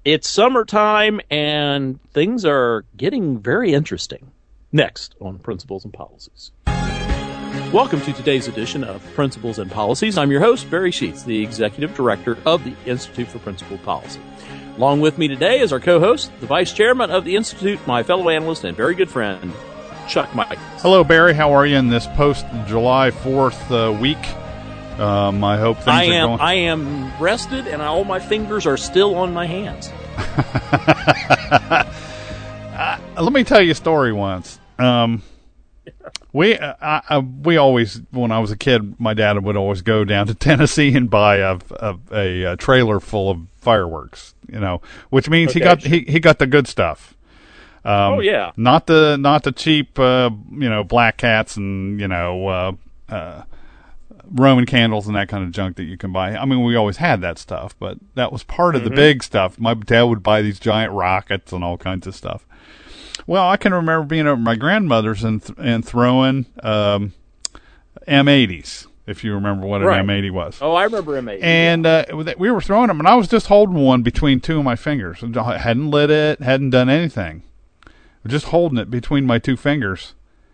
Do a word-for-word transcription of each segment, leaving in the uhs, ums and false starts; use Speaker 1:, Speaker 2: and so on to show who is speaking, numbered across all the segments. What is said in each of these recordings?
Speaker 1: It's summertime, and things are getting very interesting. Next on Principles and Policies. Welcome to today's edition of Principles and Policies. I'm your host, Barry Sheets, the Executive Director of the Institute for Principled Policy. Along with me today is our co-host, the Vice Chairman of the Institute, my fellow analyst and very good friend, Chuck Michaels.
Speaker 2: Hello, Barry. How are you in this post-July fourth uh, week? Um, I hope things
Speaker 1: I
Speaker 2: are
Speaker 1: am,
Speaker 2: going...
Speaker 1: I am rested, and all my fingers are still on my hands.
Speaker 2: uh, let me tell you a story once. Um, we uh, I, I, we always, when I was a kid, my dad would always go down to Tennessee and buy a, a, a, a trailer full of fireworks, you know, which means
Speaker 1: Okay.
Speaker 2: he got he, he got the good stuff. Um,
Speaker 1: Oh, yeah.
Speaker 2: Not the not the cheap, uh, you know, black cats and, you know, uh, uh, Roman candles and that kind of junk that you can buy. I mean, we always had that stuff, but that was part of
Speaker 1: Mm-hmm.
Speaker 2: the big stuff. My dad would buy these giant rockets and all kinds of stuff. Well, I can remember being over at my grandmother's and th- and throwing um, M eighties, if you remember what an
Speaker 1: Right.
Speaker 2: M eighty was.
Speaker 1: Oh, I remember M eighty.
Speaker 2: And uh, we were throwing them, and I was just holding one between two of my fingers. I hadn't lit it, hadn't done anything. Just holding it between my two fingers.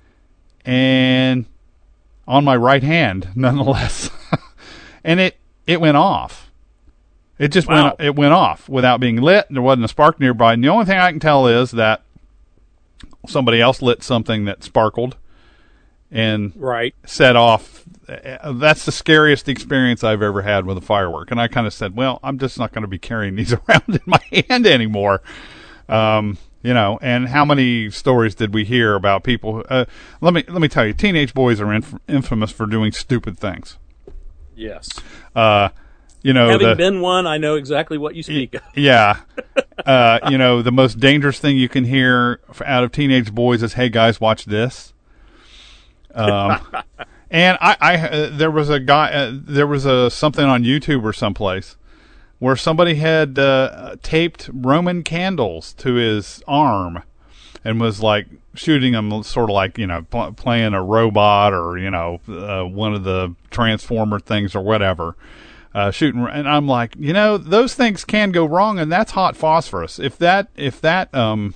Speaker 2: And on my right hand, nonetheless. And it, it went off. It just
Speaker 1: Wow.
Speaker 2: went it went off without being lit. There wasn't a spark nearby. And the only thing I can tell is that somebody else lit something that sparkled and
Speaker 1: Right.
Speaker 2: set off. That's the scariest experience I've ever had with a firework. And I kind of said, well, I'm just not going to be carrying these around in my hand anymore. Um, you know, and how many stories did we hear about people? Uh, let me let me tell you, teenage boys are inf- infamous for doing stupid things.
Speaker 1: Yes.
Speaker 2: Uh, you know,
Speaker 1: Having
Speaker 2: the,
Speaker 1: been one, I know exactly what you speak of.
Speaker 2: yeah. Uh, you know, the most dangerous thing you can hear out of teenage boys is, "Hey guys, watch this." Um, and I, I uh, there was a guy, uh, there was a something on YouTube or someplace where somebody had uh, taped Roman candles to his arm and was like shooting him, sort of like, you know, pl- playing a robot or, you know, uh, one of the Transformer things or whatever. Uh, shooting, and I'm like, you know, those things can go wrong, and that's hot phosphorus. If that, if that, um,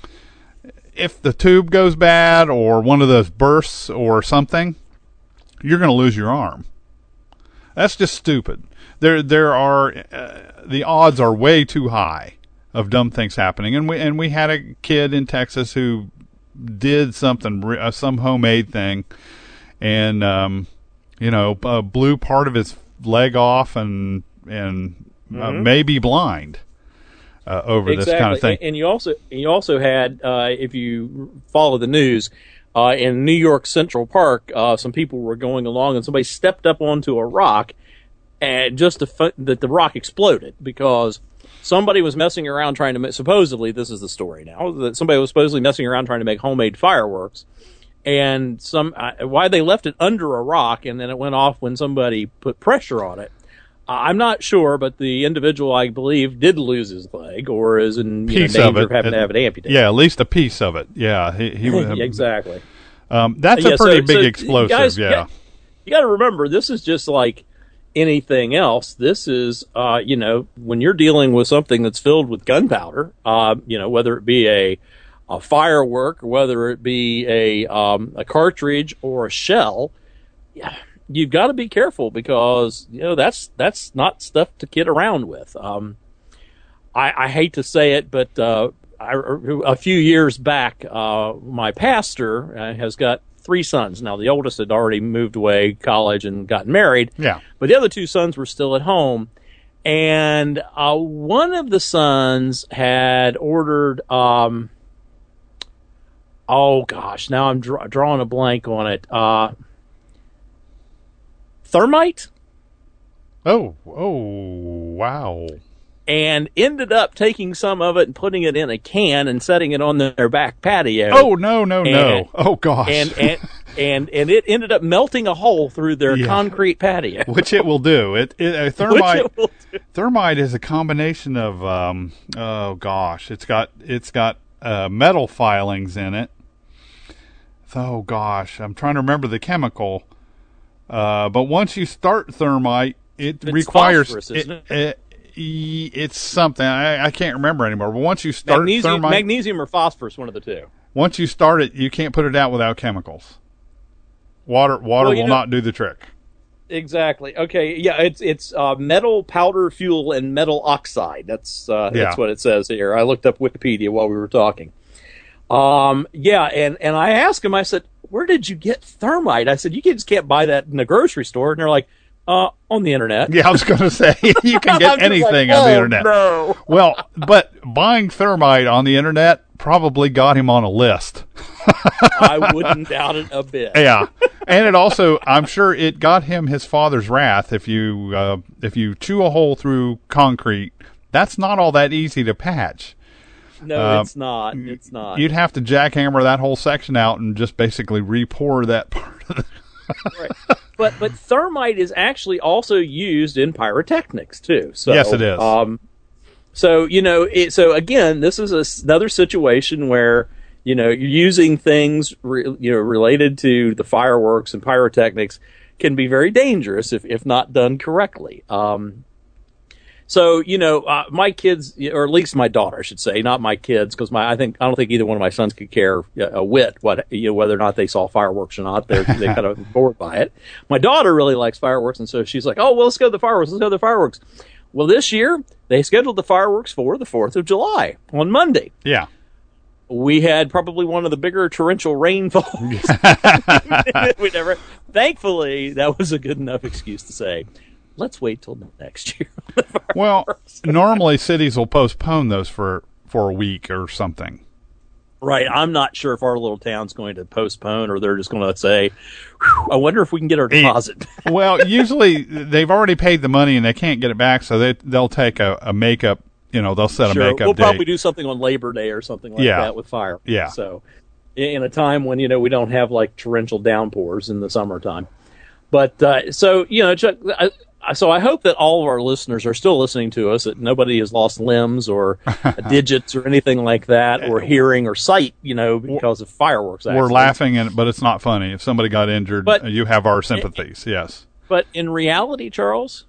Speaker 2: if the tube goes bad or one of those bursts or something, you're going to lose your arm. That's just stupid. There, there are uh, the odds are way too high of dumb things happening, and we and we had a kid in Texas who did something, uh, some homemade thing, and um, you know, uh, blew part of his leg off and and uh,
Speaker 1: Mhm.
Speaker 2: maybe blind uh, over
Speaker 1: Exactly.
Speaker 2: this kind of thing.
Speaker 1: And, and you also you also had, uh, if you follow the news, uh, in New York Central Park, uh, some people were going along and somebody stepped up onto a rock, and just to fu- that the rock exploded because somebody was messing around trying to ma- supposedly, this is the story now, that somebody was supposedly messing around trying to make homemade fireworks, and some uh, why they left it under a rock and then it went off when somebody put pressure on it. Uh, I'm not sure, but the individual, I believe, did lose his leg or is in you know,
Speaker 2: Piece
Speaker 1: danger
Speaker 2: of it.
Speaker 1: of having to have it amputated.
Speaker 2: Yeah, at least a piece of it. Yeah, he, he would.
Speaker 1: Yeah, exactly.
Speaker 2: Um, that's
Speaker 1: Yeah,
Speaker 2: a pretty
Speaker 1: so-
Speaker 2: big
Speaker 1: so
Speaker 2: explosive.
Speaker 1: you guys,
Speaker 2: yeah.
Speaker 1: You got to remember, this is just like anything else. This is, uh, you know, when you're dealing with something that's filled with gunpowder, uh, you know, whether it be a, a firework, or whether it be a, um, a cartridge or a shell, yeah, you've got to be careful because, you know, that's, that's not stuff to kid around with. Um, I, I hate to say it, but, uh, I, a few years back, uh, my pastor uh, has got three sons. Now, the oldest had already moved away, college, and gotten married.
Speaker 2: Yeah.
Speaker 1: But the other two sons were still at home. And uh, one of the sons had ordered, um, oh, gosh, now I'm dra- drawing a blank on it. Uh, thermite?
Speaker 2: Oh, oh, wow.
Speaker 1: And ended up taking some of it and putting it in a can and setting it on their back patio.
Speaker 2: Oh, no, no,
Speaker 1: And-
Speaker 2: no. Oh, gosh.
Speaker 1: and and and and it ended up melting a hole through their
Speaker 2: Yeah.
Speaker 1: concrete patio.
Speaker 2: Which it will do. It, it a
Speaker 1: Which
Speaker 2: thermite.
Speaker 1: it will do.
Speaker 2: Thermite is a combination of um. Oh gosh, it's got it's got uh, metal filings in it. Oh gosh, I'm trying to remember the chemical. Uh, but once you start thermite, it
Speaker 1: It's
Speaker 2: requires
Speaker 1: phosphorus, isn't
Speaker 2: it, it, It's something I, I can't remember anymore. But once you start
Speaker 1: magnesium,
Speaker 2: thermite,
Speaker 1: magnesium or phosphorus, one of the two.
Speaker 2: Once you start it, you can't put it out without chemicals. Water, water
Speaker 1: well,
Speaker 2: will
Speaker 1: know,
Speaker 2: not do the trick.
Speaker 1: Exactly. Okay. Yeah. It's it's uh, metal powder fuel and metal oxide. That's uh,
Speaker 2: yeah.
Speaker 1: that's what it says here. I looked up Wikipedia while we were talking. Um. Yeah. And and I asked him. I said, "Where did you get thermite?" I said, "You just can't buy that in the grocery store." And they're like, "Uh, on the internet."
Speaker 2: Yeah, I was going to say you can get anything
Speaker 1: like,
Speaker 2: on the
Speaker 1: oh,
Speaker 2: internet.
Speaker 1: No.
Speaker 2: Well, but buying thermite on the internet probably got him on a list.
Speaker 1: I wouldn't doubt it a bit.
Speaker 2: Yeah, and it also, I'm sure, it got him his father's wrath. If you uh, if you chew a hole through concrete, that's not all that easy to patch.
Speaker 1: No,
Speaker 2: uh,
Speaker 1: it's not. It's not.
Speaker 2: You'd have to jackhammer that whole section out and just basically re-pour that part of the
Speaker 1: right. But but thermite is actually also used in pyrotechnics too. So,
Speaker 2: yes, it is.
Speaker 1: Um, so you know, it, so again, this is a, another situation where you know you're using things re, you know related to the fireworks and pyrotechnics can be very dangerous if if not done correctly. Um, So, you know, uh, my kids, or at least my daughter, I should say, not my kids, because my I think I don't think either one of my sons could care a whit what you know whether or not they saw fireworks or not. They're they kind of bored by it. My daughter really likes fireworks, and so she's like, "Oh, well, let's go to the fireworks. Let's go to the fireworks." Well, this year they scheduled the fireworks for the Fourth of July on Monday.
Speaker 2: Yeah,
Speaker 1: we had probably one of the bigger torrential rainfalls we never. Thankfully, that was a good enough excuse to say, let's wait till next year.
Speaker 2: Well, normally cities will postpone those for, for a week or something.
Speaker 1: Right. I'm not sure if our little town's going to postpone or they're just going to say, I wonder if we can get our deposit.
Speaker 2: Well, usually they've already paid the money and they can't get it back, so they, they'll take a, a makeup, you know, they'll set
Speaker 1: sure.
Speaker 2: a makeup
Speaker 1: We'll
Speaker 2: date.
Speaker 1: probably do something on Labor Day or something like
Speaker 2: yeah.
Speaker 1: that with fire.
Speaker 2: Yeah.
Speaker 1: So in a time when, you know, we don't have like torrential downpours in the summertime. But uh, so, you know, Chuck, I, So I hope that all of our listeners are still listening to us, that nobody has lost limbs or digits or anything like that, or hearing or sight, you know, because of fireworks accidents.
Speaker 2: We're laughing, and but it's not funny. If somebody got injured,
Speaker 1: but,
Speaker 2: you have our sympathies, yes.
Speaker 1: But in reality, Charles,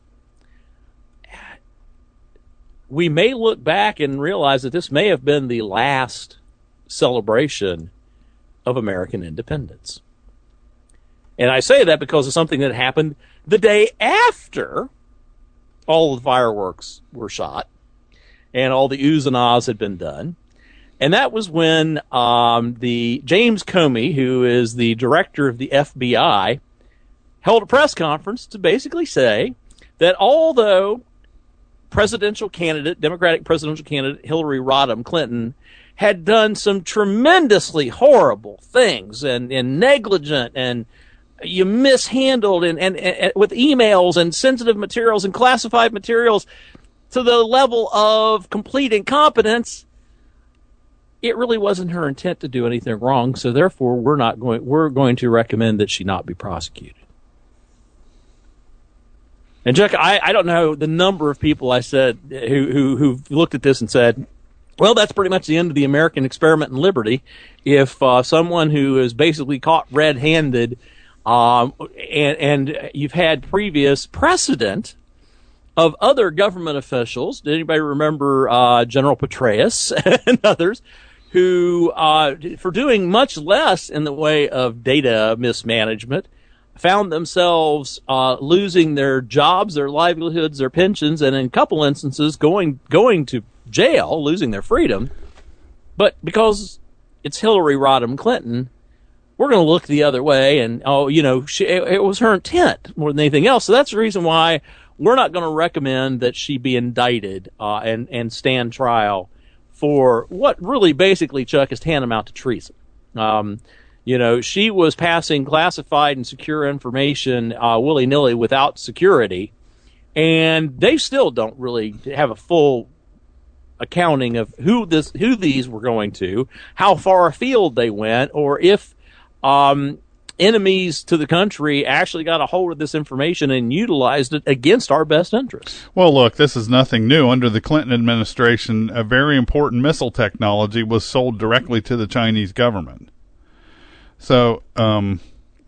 Speaker 1: we may look back and realize that this may have been the last celebration of American independence. And I say that because of something that happened the day after all the fireworks were shot and all the oohs and ahs had been done. And that was when um, the James Comey, who is the director of the F B I, held a press conference to basically say that although presidential candidate, Democratic presidential candidate Hillary Rodham Clinton had done some tremendously horrible things and, and negligent and you mishandled and, and, and with emails and sensitive materials and classified materials to the level of complete incompetence, it really wasn't her intent to do anything wrong. So therefore, we're not going. We're going to recommend that she not be prosecuted. And Chuck, I, I don't know the number of people I said who who who looked at this and said, well, that's pretty much the end of the American experiment in liberty. If uh, someone who is basically caught red-handed. Um, and, and you've had previous precedent of other government officials. Did anybody remember uh, General Petraeus and others who, uh, for doing much less in the way of data mismanagement, found themselves uh, losing their jobs, their livelihoods, their pensions, and in a couple instances going going to jail, losing their freedom. But because it's Hillary Rodham Clinton, we're going to look the other way, and, oh, you know, she, it, it was her intent more than anything else. So that's the reason why we're not going to recommend that she be indicted uh, and, and stand trial for what really basically, Chuck, is tantamount to treason. Um, you know, she was passing classified and secure information uh, willy-nilly without security, and they still don't really have a full accounting of who this, who these were going to, how far afield they went, or if Um, enemies to the country actually got a hold of this information and utilized it against our best interests.
Speaker 2: Well, look, this is nothing new. Under the Clinton administration, a very important missile technology was sold directly to the Chinese government. So, um,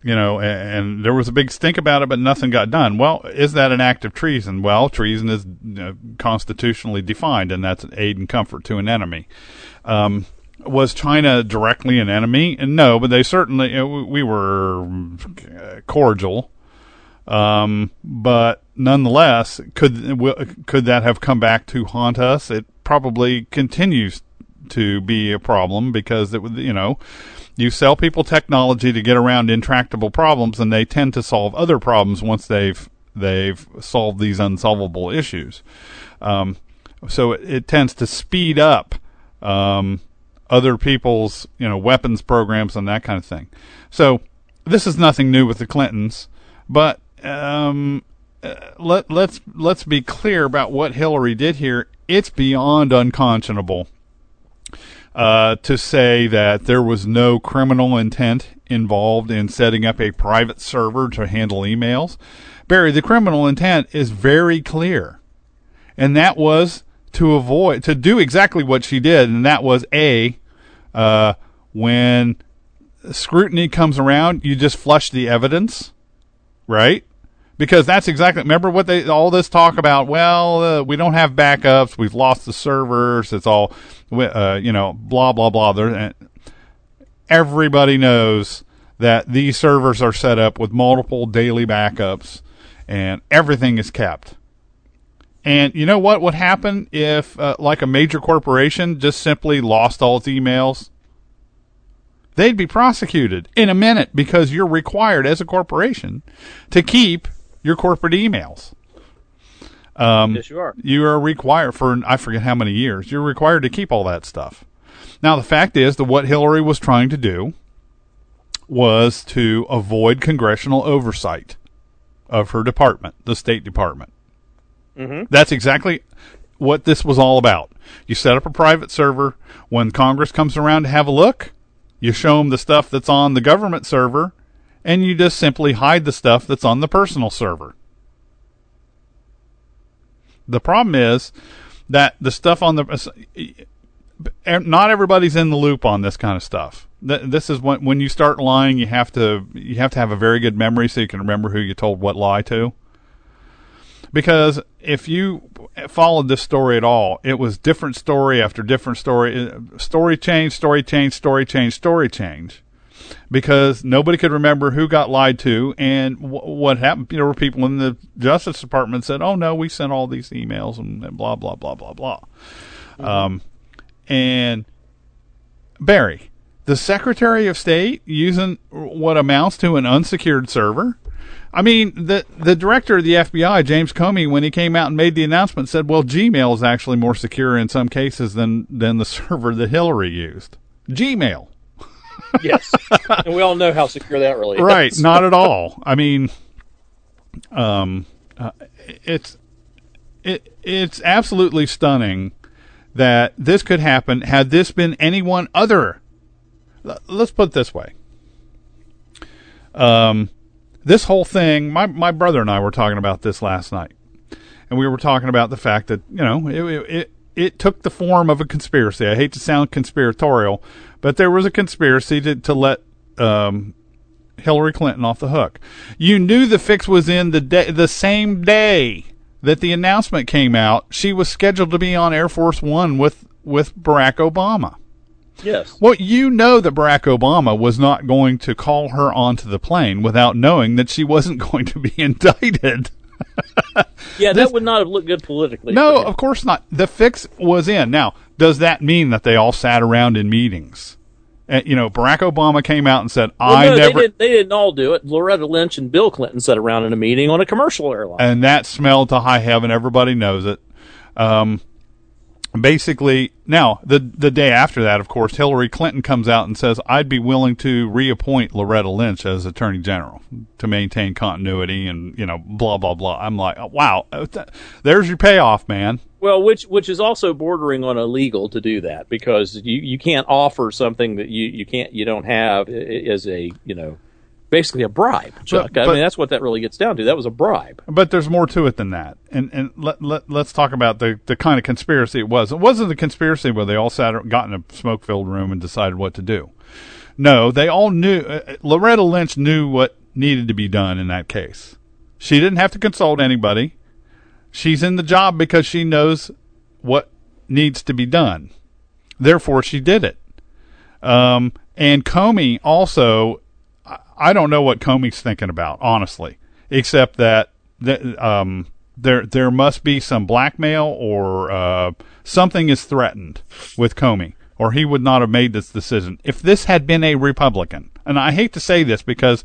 Speaker 2: you know, and, and there was a big stink about it, but nothing got done. Well, is that an act of treason? Well, treason is you know, constitutionally defined, and that's an aid and comfort to an enemy. Um, was China directly an enemy? And no, but they certainly, you know, we were cordial. Um, but nonetheless, could could that have come back to haunt us? It probably continues to be a problem because it would, you know, you sell people technology to get around intractable problems, and they tend to solve other problems once they've they've solved these unsolvable issues. Um, so it, it tends to speed up um, other people's, you know, weapons programs and that kind of thing. So this is nothing new with the Clintons, but um, let let's let's be clear about what Hillary did here. It's beyond unconscionable uh, to say that there was no criminal intent involved in setting up a private server to handle emails. Barry, the criminal intent is very clear, and that was to avoid, to do exactly what she did, and that was A, uh, when scrutiny comes around, you just flush the evidence, right? Because that's exactly, remember what they, all this talk about, well, uh, we don't have backups, we've lost the servers, it's all, uh, you know, blah, blah, blah. There, everybody knows that these servers are set up with multiple daily backups, and everything is kept. And you know what would happen if, uh, like a major corporation just simply lost all its emails? They'd be prosecuted in a minute because you're required as a corporation to keep your corporate emails. Um,
Speaker 1: yes, you are.
Speaker 2: You are required for, I forget how many years, you're required to keep all that stuff. Now, the fact is that what Hillary was trying to do was to avoid congressional oversight of her department, the State Department. Mm-hmm. That's exactly what this was all about. You set up a private server. When Congress comes around to have a look, you show them the stuff that's on the government server, and you just simply hide the stuff that's on the personal server. The problem is that the stuff on the... Not everybody's in the loop on this kind of stuff. This is when when you start lying, you have to you have to have a very good memory so you can remember who you told what lie to. Because if you followed this story at all, it was different story after different story. Story change, story change, story change, story change. Because nobody could remember who got lied to and w- what happened. There were people in the Justice Department said, oh, no, we sent all these emails and, and blah, blah, blah, blah, blah. Mm-hmm. Um, and Barry, the Secretary of State using what amounts to an unsecured server. I mean, the the director of the F B I, James Comey, when he came out and made the announcement, said, well, Gmail is actually more secure in some cases than, than the server that Hillary used. Gmail.
Speaker 1: Yes. And we all know how secure that really is.
Speaker 2: Right. Not at all. I mean, um, uh, it's, it, it's absolutely stunning that this could happen had this been anyone other. Let's put it this way. Um, This whole thing, my my brother and I were talking about this last night, and we were talking about the fact that, you know, it it it took the form of a conspiracy. I hate to sound conspiratorial, but there was a conspiracy to to let um, Hillary Clinton off the hook. You knew the fix was in the day, the same day that the announcement came out. She was scheduled to be on Air Force One with with Barack Obama.
Speaker 1: Yes.
Speaker 2: Well, you know that Barack Obama was not going to call her onto the plane without knowing that she wasn't going to be indicted.
Speaker 1: Yeah,
Speaker 2: this,
Speaker 1: that would not have looked good politically.
Speaker 2: No, of course not. The fix was in. Now, does that mean that they all sat around in meetings? And, you know, Barack Obama came out and said,
Speaker 1: well,
Speaker 2: I
Speaker 1: no,
Speaker 2: never...
Speaker 1: They didn't, they didn't all do it. Loretta Lynch and Bill Clinton sat around in a meeting on a commercial airline.
Speaker 2: And that smelled to high heaven. Everybody knows it. Um... Basically, now, the the day after that, of course, Hillary Clinton comes out and says, I'd be willing to reappoint Loretta Lynch as Attorney General to maintain continuity and, you know, blah, blah, blah. I'm like, oh, wow, there's your payoff, man.
Speaker 1: Well, which which is also bordering on illegal to do that because you, you can't offer something that you, you can't you don't have as a, you know, basically a bribe, Chuck. But, but, I mean, that's what that really gets down to. That was a bribe.
Speaker 2: But there's more to it than that. And and let, let, let's talk about the, the kind of conspiracy it was. It wasn't the conspiracy where they all sat, got in a smoke-filled room and decided what to do. No, they all knew. Uh, Loretta Lynch knew what needed to be done in that case. She didn't have to consult anybody. She's in the job because she knows what needs to be done. Therefore, she did it. Um, and Comey also, I don't know what Comey's thinking about, honestly, except that th- um, there there must be some blackmail or uh, something is threatened with Comey, or he would not have made this decision. If this had been a Republican, and I hate to say this because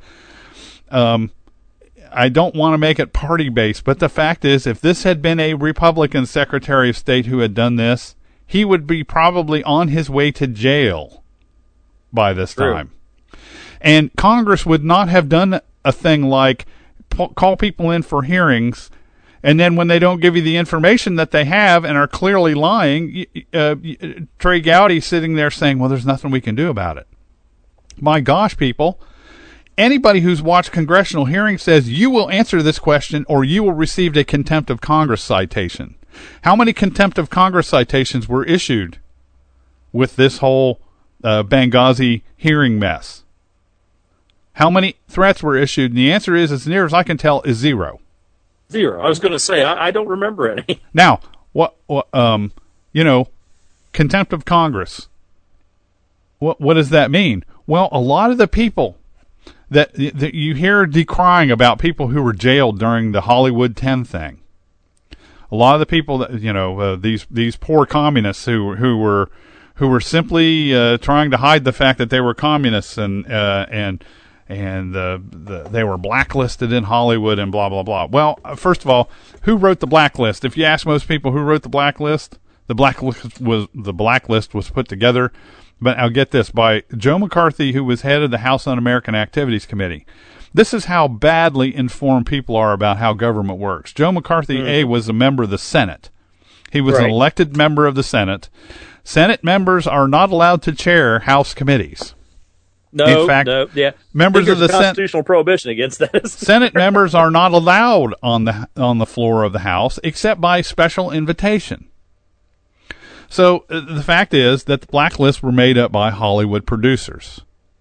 Speaker 2: um, I don't want to make it party-based, but the fact is, if this had been a Republican Secretary of State who had done this, he would be probably on his way to jail by this
Speaker 1: True.
Speaker 2: time. And Congress would not have done a thing like p- call people in for hearings, and then when they don't give you the information that they have and are clearly lying, uh, Trey Gowdy sitting there saying, well, there's nothing we can do about it. My gosh, people. Anybody who's watched congressional hearings says you will answer this question or you will receive a contempt of Congress citation. How many contempt of Congress citations were issued with this whole uh, Benghazi hearing mess? How many threats were issued? And the answer is, as near as I can tell, is zero.
Speaker 1: Zero. I was going to say, I, I don't remember any.
Speaker 2: Now, what, what, um, you know, contempt of Congress. What, what does that mean? Well, a lot of the people that, that you hear decrying about people who were jailed during the Hollywood ten thing. A lot of the people that, you know, uh, these, these poor communists who, who were, who were simply, uh, trying to hide the fact that they were communists and, uh, and, and uh, the, they were blacklisted in Hollywood and blah, blah, blah. Well, first of all, who wrote the blacklist? If you ask most people who wrote the blacklist, the blacklist was the blacklist was put together, but I'll get this, by Joe McCarthy, who was head of the House Un-American Activities Committee. This is how badly informed people are about how government works. Joe McCarthy, mm. A, was a member of the Senate. He was right. an elected member of the Senate. Senate members are not allowed to chair House committees.
Speaker 1: No,
Speaker 2: in fact,
Speaker 1: no, yeah.
Speaker 2: Members of the
Speaker 1: constitutional
Speaker 2: Senate,
Speaker 1: prohibition against that.
Speaker 2: Senate members are not allowed on the on the floor of the House except by special invitation. So uh, the fact is that the blacklists were made up by Hollywood producers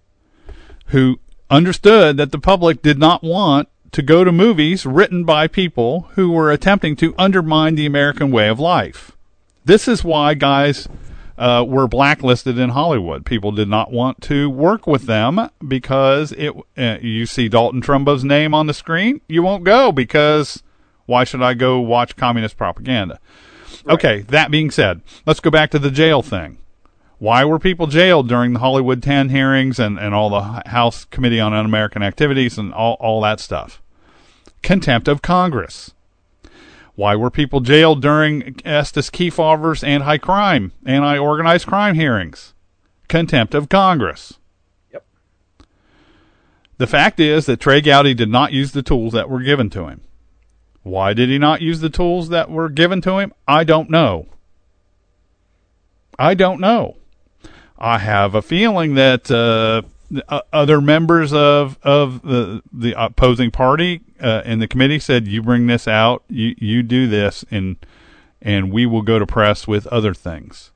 Speaker 2: who understood that the public did not want to go to movies written by people who were attempting to undermine the American way of life. This is why guys uh, were blacklisted in Hollywood. People did not want to work with them because it. Uh, you see Dalton Trumbo's name on the screen, you won't go because why should I go watch communist propaganda? Right. Okay, that being said, let's go back to the jail thing. Why were people jailed during the Hollywood ten hearings and, and all the House Committee on Un-American Activities and all, all that stuff? Contempt of Congress. Why were people jailed during Estes Kefauver's anti-crime, anti-organized crime hearings? Contempt of Congress.
Speaker 1: Yep.
Speaker 2: The fact is that Trey Gowdy did not use the tools that were given to him. Why did he not use the tools that were given to him? I don't know. I don't know. I have a feeling that uh, other members of of the the opposing party uh, in the committee said, "You bring this out, you you do this, and and we will go to press with other things."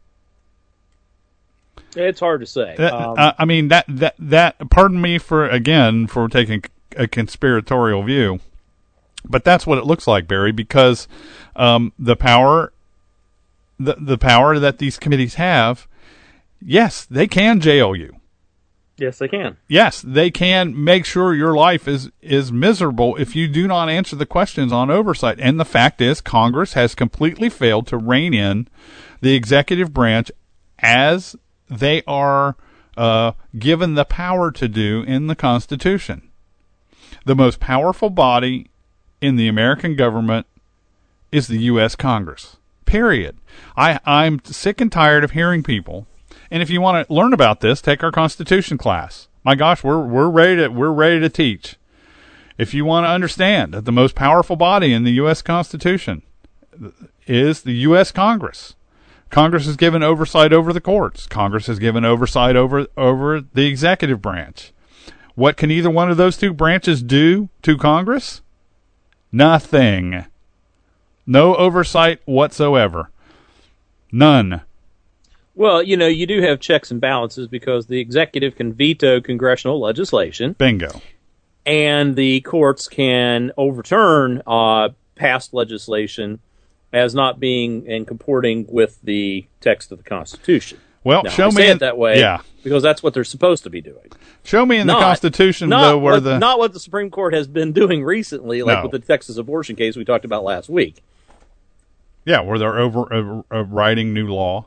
Speaker 1: It's hard to say.
Speaker 2: That,
Speaker 1: um,
Speaker 2: uh, I mean that that that. Pardon me for again for taking a conspiratorial view. But that's what it looks like, Barry, because um, the power, the the power that these committees have, yes, they can jail you.
Speaker 1: Yes, they can.
Speaker 2: Yes, they can make sure your life is, is miserable if you do not answer the questions on oversight. And the fact is, Congress has completely failed to rein in the executive branch as they are uh, given the power to do in the Constitution. The most powerful body in the American government is the U S Congress. Period. I, I'm sick and tired of hearing people. And if you want to learn about this, take our Constitution class. My gosh, we're we're ready to we're ready to teach. If you want to understand that the most powerful body in the U S Constitution is the U S Congress. Congress is given oversight over the courts. Congress is given oversight over over the executive branch. What can either one of those two branches do to Congress? Nothing. No oversight whatsoever. None.
Speaker 1: Well, you know, you do have checks and balances because the executive can veto congressional legislation.
Speaker 2: Bingo.
Speaker 1: And the courts can overturn uh, past legislation as not being and comporting with the text of the Constitution.
Speaker 2: Well,
Speaker 1: now,
Speaker 2: show
Speaker 1: I
Speaker 2: me
Speaker 1: say
Speaker 2: in,
Speaker 1: it that way
Speaker 2: yeah.
Speaker 1: because that's what they're supposed to be doing.
Speaker 2: Show me in
Speaker 1: not,
Speaker 2: the Constitution,
Speaker 1: not
Speaker 2: though, where
Speaker 1: what,
Speaker 2: the...
Speaker 1: Not what the Supreme Court has been doing recently, like
Speaker 2: No.
Speaker 1: with the Texas abortion case we talked about last week.
Speaker 2: Yeah, where they're over uh, uh, writing new law.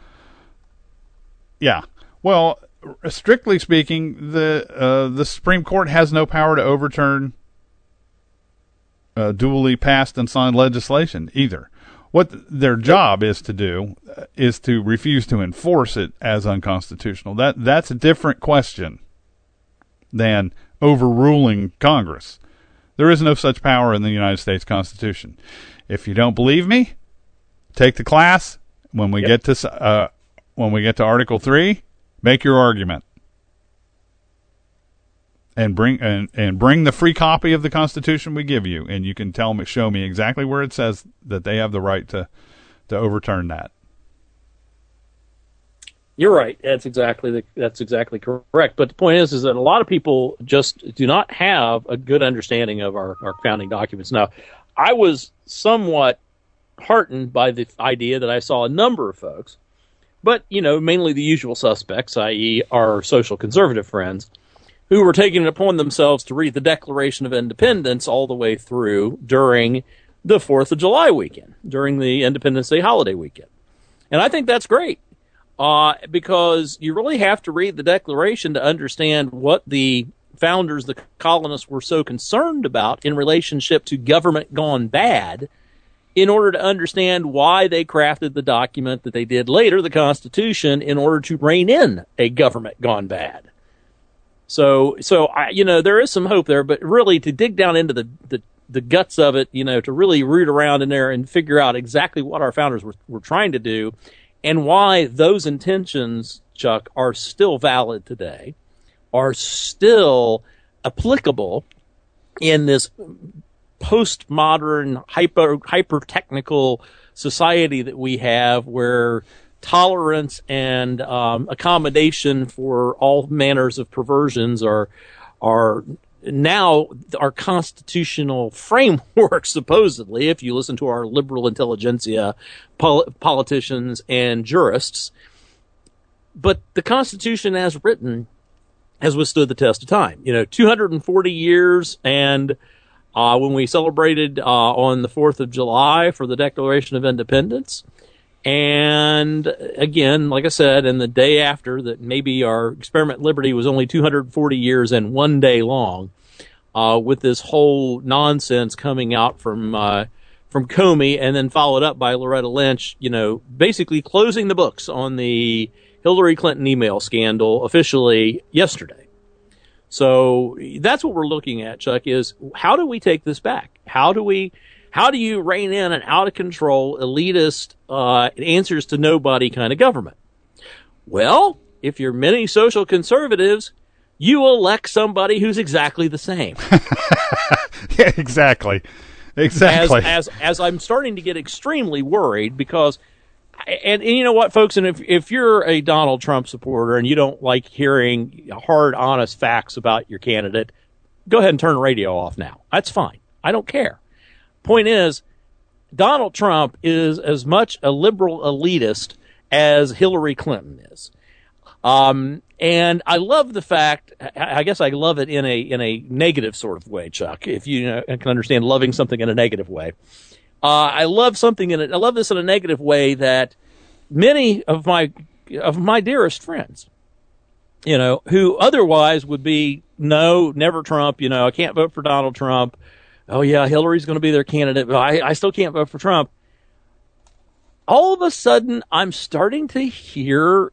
Speaker 2: Yeah. Well, strictly speaking, the uh, the Supreme Court has no power to overturn uh, duly passed and signed legislation either. What their job is to do uh, is to refuse to enforce it as unconstitutional. That that's a different question than overruling Congress. There is no such power in the United States Constitution. If you don't believe me, take the class. When we yep. get to uh, when we get to Article Three, make your argument, and bring and, and bring the free copy of the Constitution we give you, and you can tell me, show me exactly where it says that they have the right to to overturn that.
Speaker 1: You're right. That's exactly the, that's exactly correct. But the point is, is that a lot of people just do not have a good understanding of our, our founding documents. Now, I was somewhat heartened by the idea that I saw a number of folks, but, you know, mainly the usual suspects, that is our social conservative friends, who were taking it upon themselves to read the Declaration of Independence all the way through during the fourth of July weekend, during the Independence Day holiday weekend. And I think that's great, uh, because you really have to read the Declaration to understand what the founders, the colonists, were so concerned about in relationship to government gone bad, in order to understand why they crafted the document that they did later, the Constitution, in order to rein in a government gone bad. So, so I, you know, there is some hope there, but really to dig down into the, the, the guts of it, you know, to really root around in there and figure out exactly what our founders were, were trying to do and why those intentions, Chuck, are still valid today, are still applicable in this postmodern, hyper hyper technical society that we have, where tolerance and um, accommodation for all manners of perversions are are now our constitutional framework, supposedly, if you listen to our liberal intelligentsia, pol- politicians and jurists. But the Constitution as written has withstood the test of time. You know, two hundred forty years, and Uh, when we celebrated uh, on the fourth of July for the Declaration of Independence. And again, like I said, and the day after that, maybe our experiment liberty was only two hundred forty years and one day long, uh, with this whole nonsense coming out from uh, from Comey, and then followed up by Loretta Lynch, you know, basically closing the books on the Hillary Clinton email scandal officially yesterday. So that's what we're looking at, Chuck, is how do we take this back? How do we, how do you rein in an out of control, elitist, uh, answers to nobody kind of government? Well, if you're many social conservatives, you elect somebody who's exactly the same.
Speaker 2: Yeah, exactly. Exactly.
Speaker 1: As, as, as I'm starting to get extremely worried because And, and you know what, folks, and if, if you're a Donald Trump supporter and you don't like hearing hard, honest facts about your candidate, go ahead and turn the radio off now. That's fine. I don't care. Point is, Donald Trump is as much a liberal elitist as Hillary Clinton is. Um, and I love the fact, I guess I love it in a, in a negative sort of way, Chuck, if you know, can understand loving something in a negative way. Uh, I love something in it. I love this in a negative way that many of my of my dearest friends, you know, who otherwise would be no, never Trump. You know, I can't vote for Donald Trump. Oh yeah, Hillary's going to be their candidate, but I, I still can't vote for Trump. All of a sudden, I'm starting to hear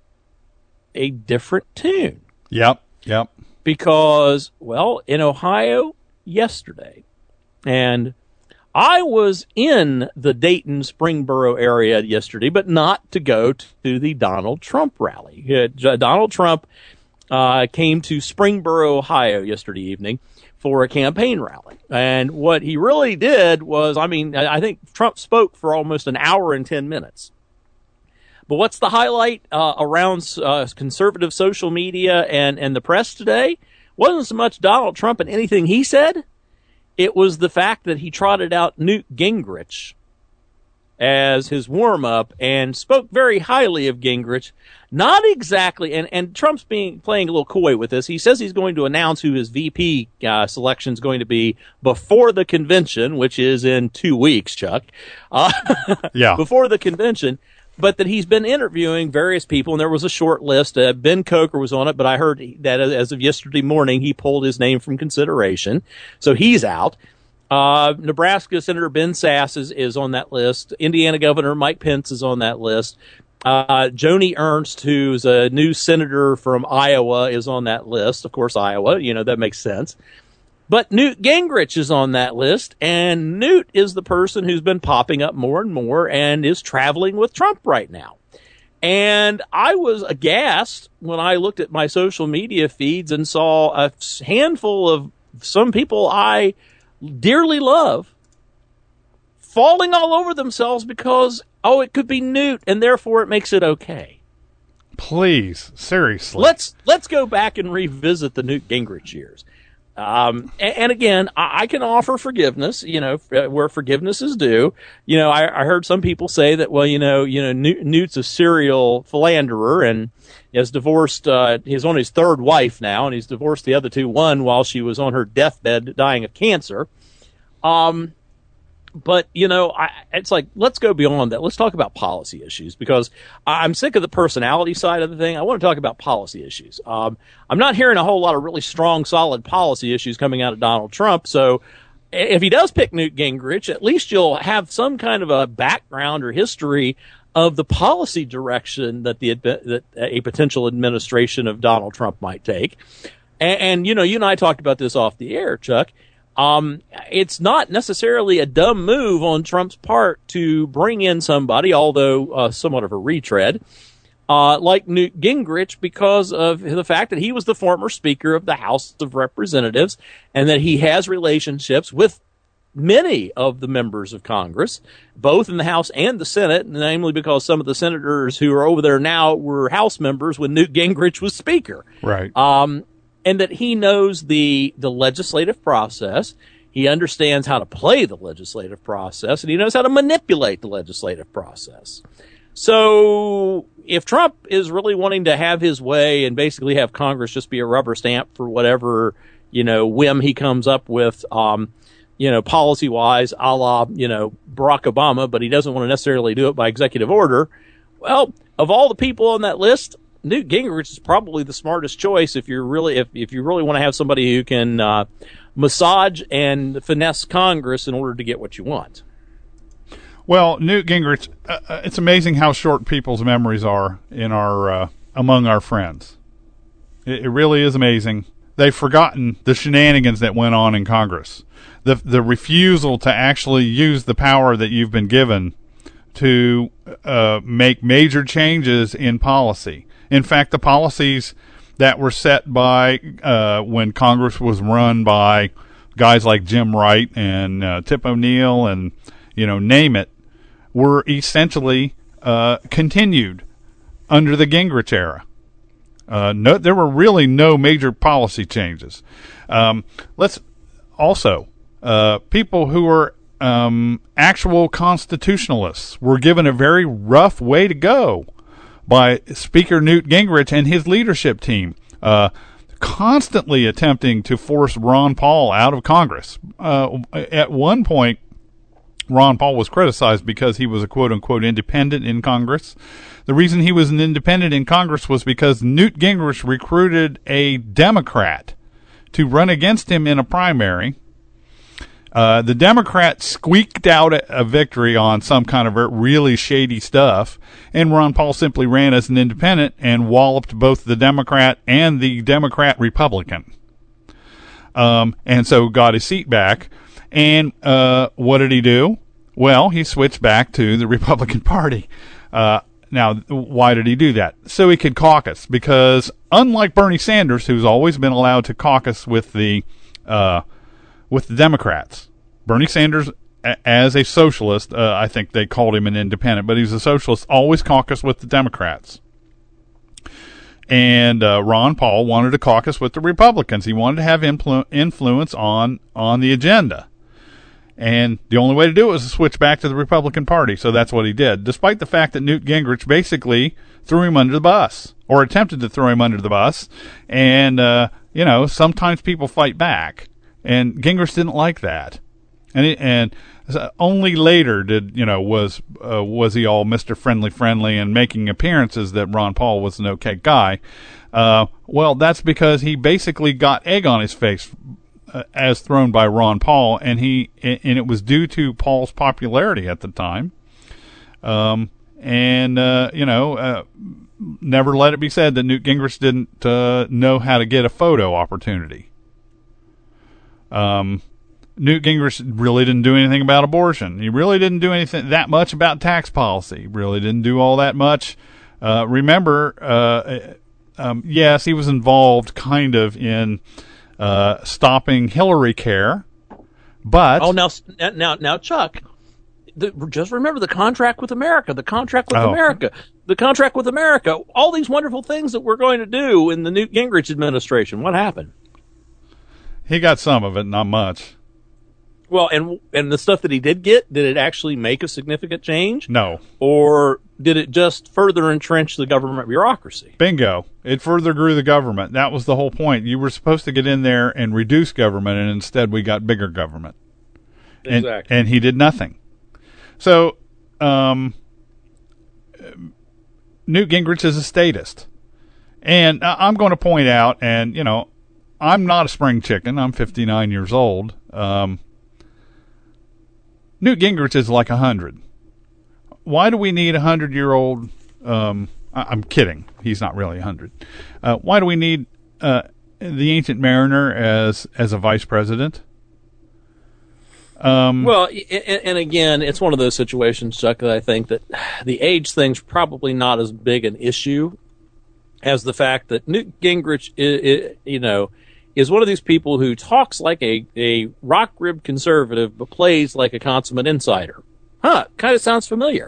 Speaker 1: a different tune.
Speaker 2: Yep. Yep.
Speaker 1: Because, well, in Ohio yesterday, and I was in the Dayton Springboro area yesterday, but not to go to the Donald Trump rally. Uh, Donald Trump uh, came to Springboro, Ohio yesterday evening for a campaign rally. And what he really did was, I mean, I think Trump spoke for almost an hour and ten minutes. But what's the highlight uh, around uh, conservative social media and, and the press today? Wasn't so much Donald Trump and anything he said. It was the fact that he trotted out Newt Gingrich as his warm-up and spoke very highly of Gingrich. Not exactly, and, and Trump's being playing a little coy with this. He says he's going to announce who his V P uh, selection is going to be before the convention, which is in two weeks, Chuck. Uh,
Speaker 2: yeah.
Speaker 1: Before the convention. But that he's been interviewing various people, and there was a short list. Uh, Ben Coker was on it, but I heard that as of yesterday morning, he pulled his name from consideration. So he's out. Uh, Nebraska Senator Ben Sasse is, is on that list. Indiana Governor Mike Pence is on that list. Uh, Joni Ernst, who's a new senator from Iowa, is on that list. Of course, Iowa, you know, that makes sense. But Newt Gingrich is on that list, and Newt is the person who's been popping up more and more and is traveling with Trump right now. And I was aghast when I looked at my social media feeds and saw a handful of some people I dearly love falling all over themselves because, oh, it could be Newt, and therefore it makes it okay.
Speaker 2: Please, seriously.
Speaker 1: Let's let's go back and revisit the Newt Gingrich years. Um, and, and again, I, I can offer forgiveness, you know, where forgiveness is due. You know, I, I heard some people say that, well, you know, you know, Newt, Newt's a serial philanderer and has divorced, uh, he's on his third wife now, and he's divorced the other two, one while she was on her deathbed dying of cancer. Um, But, you know, I, it's like, let's go beyond that. Let's talk about policy issues, because I'm sick of the personality side of the thing. I want to talk about policy issues. Um, I'm not hearing a whole lot of really strong, solid policy issues coming out of Donald Trump. So if he does pick Newt Gingrich, at least you'll have some kind of a background or history of the policy direction that the that a potential administration of Donald Trump might take. And, and you know, you and I talked about this off the air, Chuck. Um, it's not necessarily a dumb move on Trump's part to bring in somebody, although uh, somewhat of a retread, uh, like Newt Gingrich, because of the fact that he was the former Speaker of the House of Representatives and that he has relationships with many of the members of Congress, both in the House and the Senate, namely because some of the senators who are over there now were House members when Newt Gingrich was Speaker.
Speaker 2: Right.
Speaker 1: Um, And that he knows the, the legislative process, he understands how to play the legislative process, and he knows how to manipulate the legislative process. So if Trump is really wanting to have his way and basically have Congress just be a rubber stamp for whatever, you know, whim he comes up with, um, you know, policy-wise, a la, you know, Barack Obama, but he doesn't want to necessarily do it by executive order, well, of all the people on that list, Newt Gingrich is probably the smartest choice if you're really if, if you really want to have somebody who can uh, massage and finesse Congress in order to get what you want.
Speaker 2: Well, Newt Gingrich, uh, it's amazing how short people's memories are in our uh, among our friends. It, it really is amazing. They've forgotten the shenanigans that went on in Congress, the the refusal to actually use the power that you've been given to uh, make major changes in policy. In fact, the policies that were set by uh, when Congress was run by guys like Jim Wright and uh, Tip O'Neill and, you know, name it, were essentially uh, continued under the Gingrich era. Uh, no, there were really no major policy changes. Um, let's also, uh, people who were um, actual constitutionalists were given a very rough way to go by Speaker Newt Gingrich and his leadership team, uh, constantly attempting to force Ron Paul out of Congress. Uh, at one point, Ron Paul was criticized because he was a quote-unquote independent in Congress. The reason he was an independent in Congress was because Newt Gingrich recruited a Democrat to run against him in a primary. Uh, the Democrats squeaked out a, a victory on some kind of really shady stuff, and Ron Paul simply ran as an independent and walloped both the Democrat and the Democrat Republican. Um, and so got his seat back. And uh, what did he do? Well, he switched back to the Republican Party. Uh, now, why did he do that? So he could caucus, because unlike Bernie Sanders, who's always been allowed to caucus with the uh, with the Democrats, Bernie Sanders as a socialist, uh, I think they called him an independent, but he's a socialist, always caucused with the Democrats. And uh, Ron Paul wanted to caucus with the Republicans. He wanted to have influ- influence on, on the agenda. And the only way to do it was to switch back to the Republican Party, so that's what he did, despite the fact that Newt Gingrich basically threw him under the bus, or attempted to throw him under the bus. And, uh, you know, sometimes people fight back, and Gingrich didn't like that. And it, and only later did, you know, was uh, was he all Mister Friendly Friendly and making appearances that Ron Paul was an okay guy. Uh, well, that's because he basically got egg on his face uh, as thrown by Ron Paul, and he and it was due to Paul's popularity at the time. Um, and, uh, you know, uh, never let it be said that Newt Gingrich didn't uh, know how to get a photo opportunity. Um, Newt Gingrich really didn't do anything about abortion. He really didn't do anything that much about tax policy. He really didn't do all that much. Uh, remember, uh, um, yes, he was involved kind of in uh, stopping Hillary Care, but
Speaker 1: oh, now, now, now, Chuck. The, just remember the contract with America, the contract with
Speaker 2: oh.
Speaker 1: America, the contract with America, all these wonderful things that we're going to do in the Newt Gingrich administration. What happened?
Speaker 2: He got some of it, not much.
Speaker 1: Well, and and the stuff that he did get, did it actually make a significant change?
Speaker 2: No.
Speaker 1: Or did it just further entrench the government bureaucracy?
Speaker 2: Bingo. It further grew the government. That was the whole point. You were supposed to get in there and reduce government, and instead we got bigger government.
Speaker 1: Exactly.
Speaker 2: And, and he did nothing. So, um, Newt Gingrich is a statist. And I'm going to point out, and, you know, I'm not a spring chicken. I'm fifty-nine years old. Um, Newt Gingrich is like one hundred. Why do we need a one hundred-year-old? Um, I- I'm kidding. He's not really one hundred. Uh, why do we need uh, the Ancient Mariner as as a vice president? Um,
Speaker 1: well, and, and again, it's one of those situations, Chuck, that I think that the age thing's probably not as big an issue as the fact that Newt Gingrich, is, you know, is one of these people who talks like a, a rock-ribbed conservative but plays like a consummate insider. Huh, kind of sounds familiar.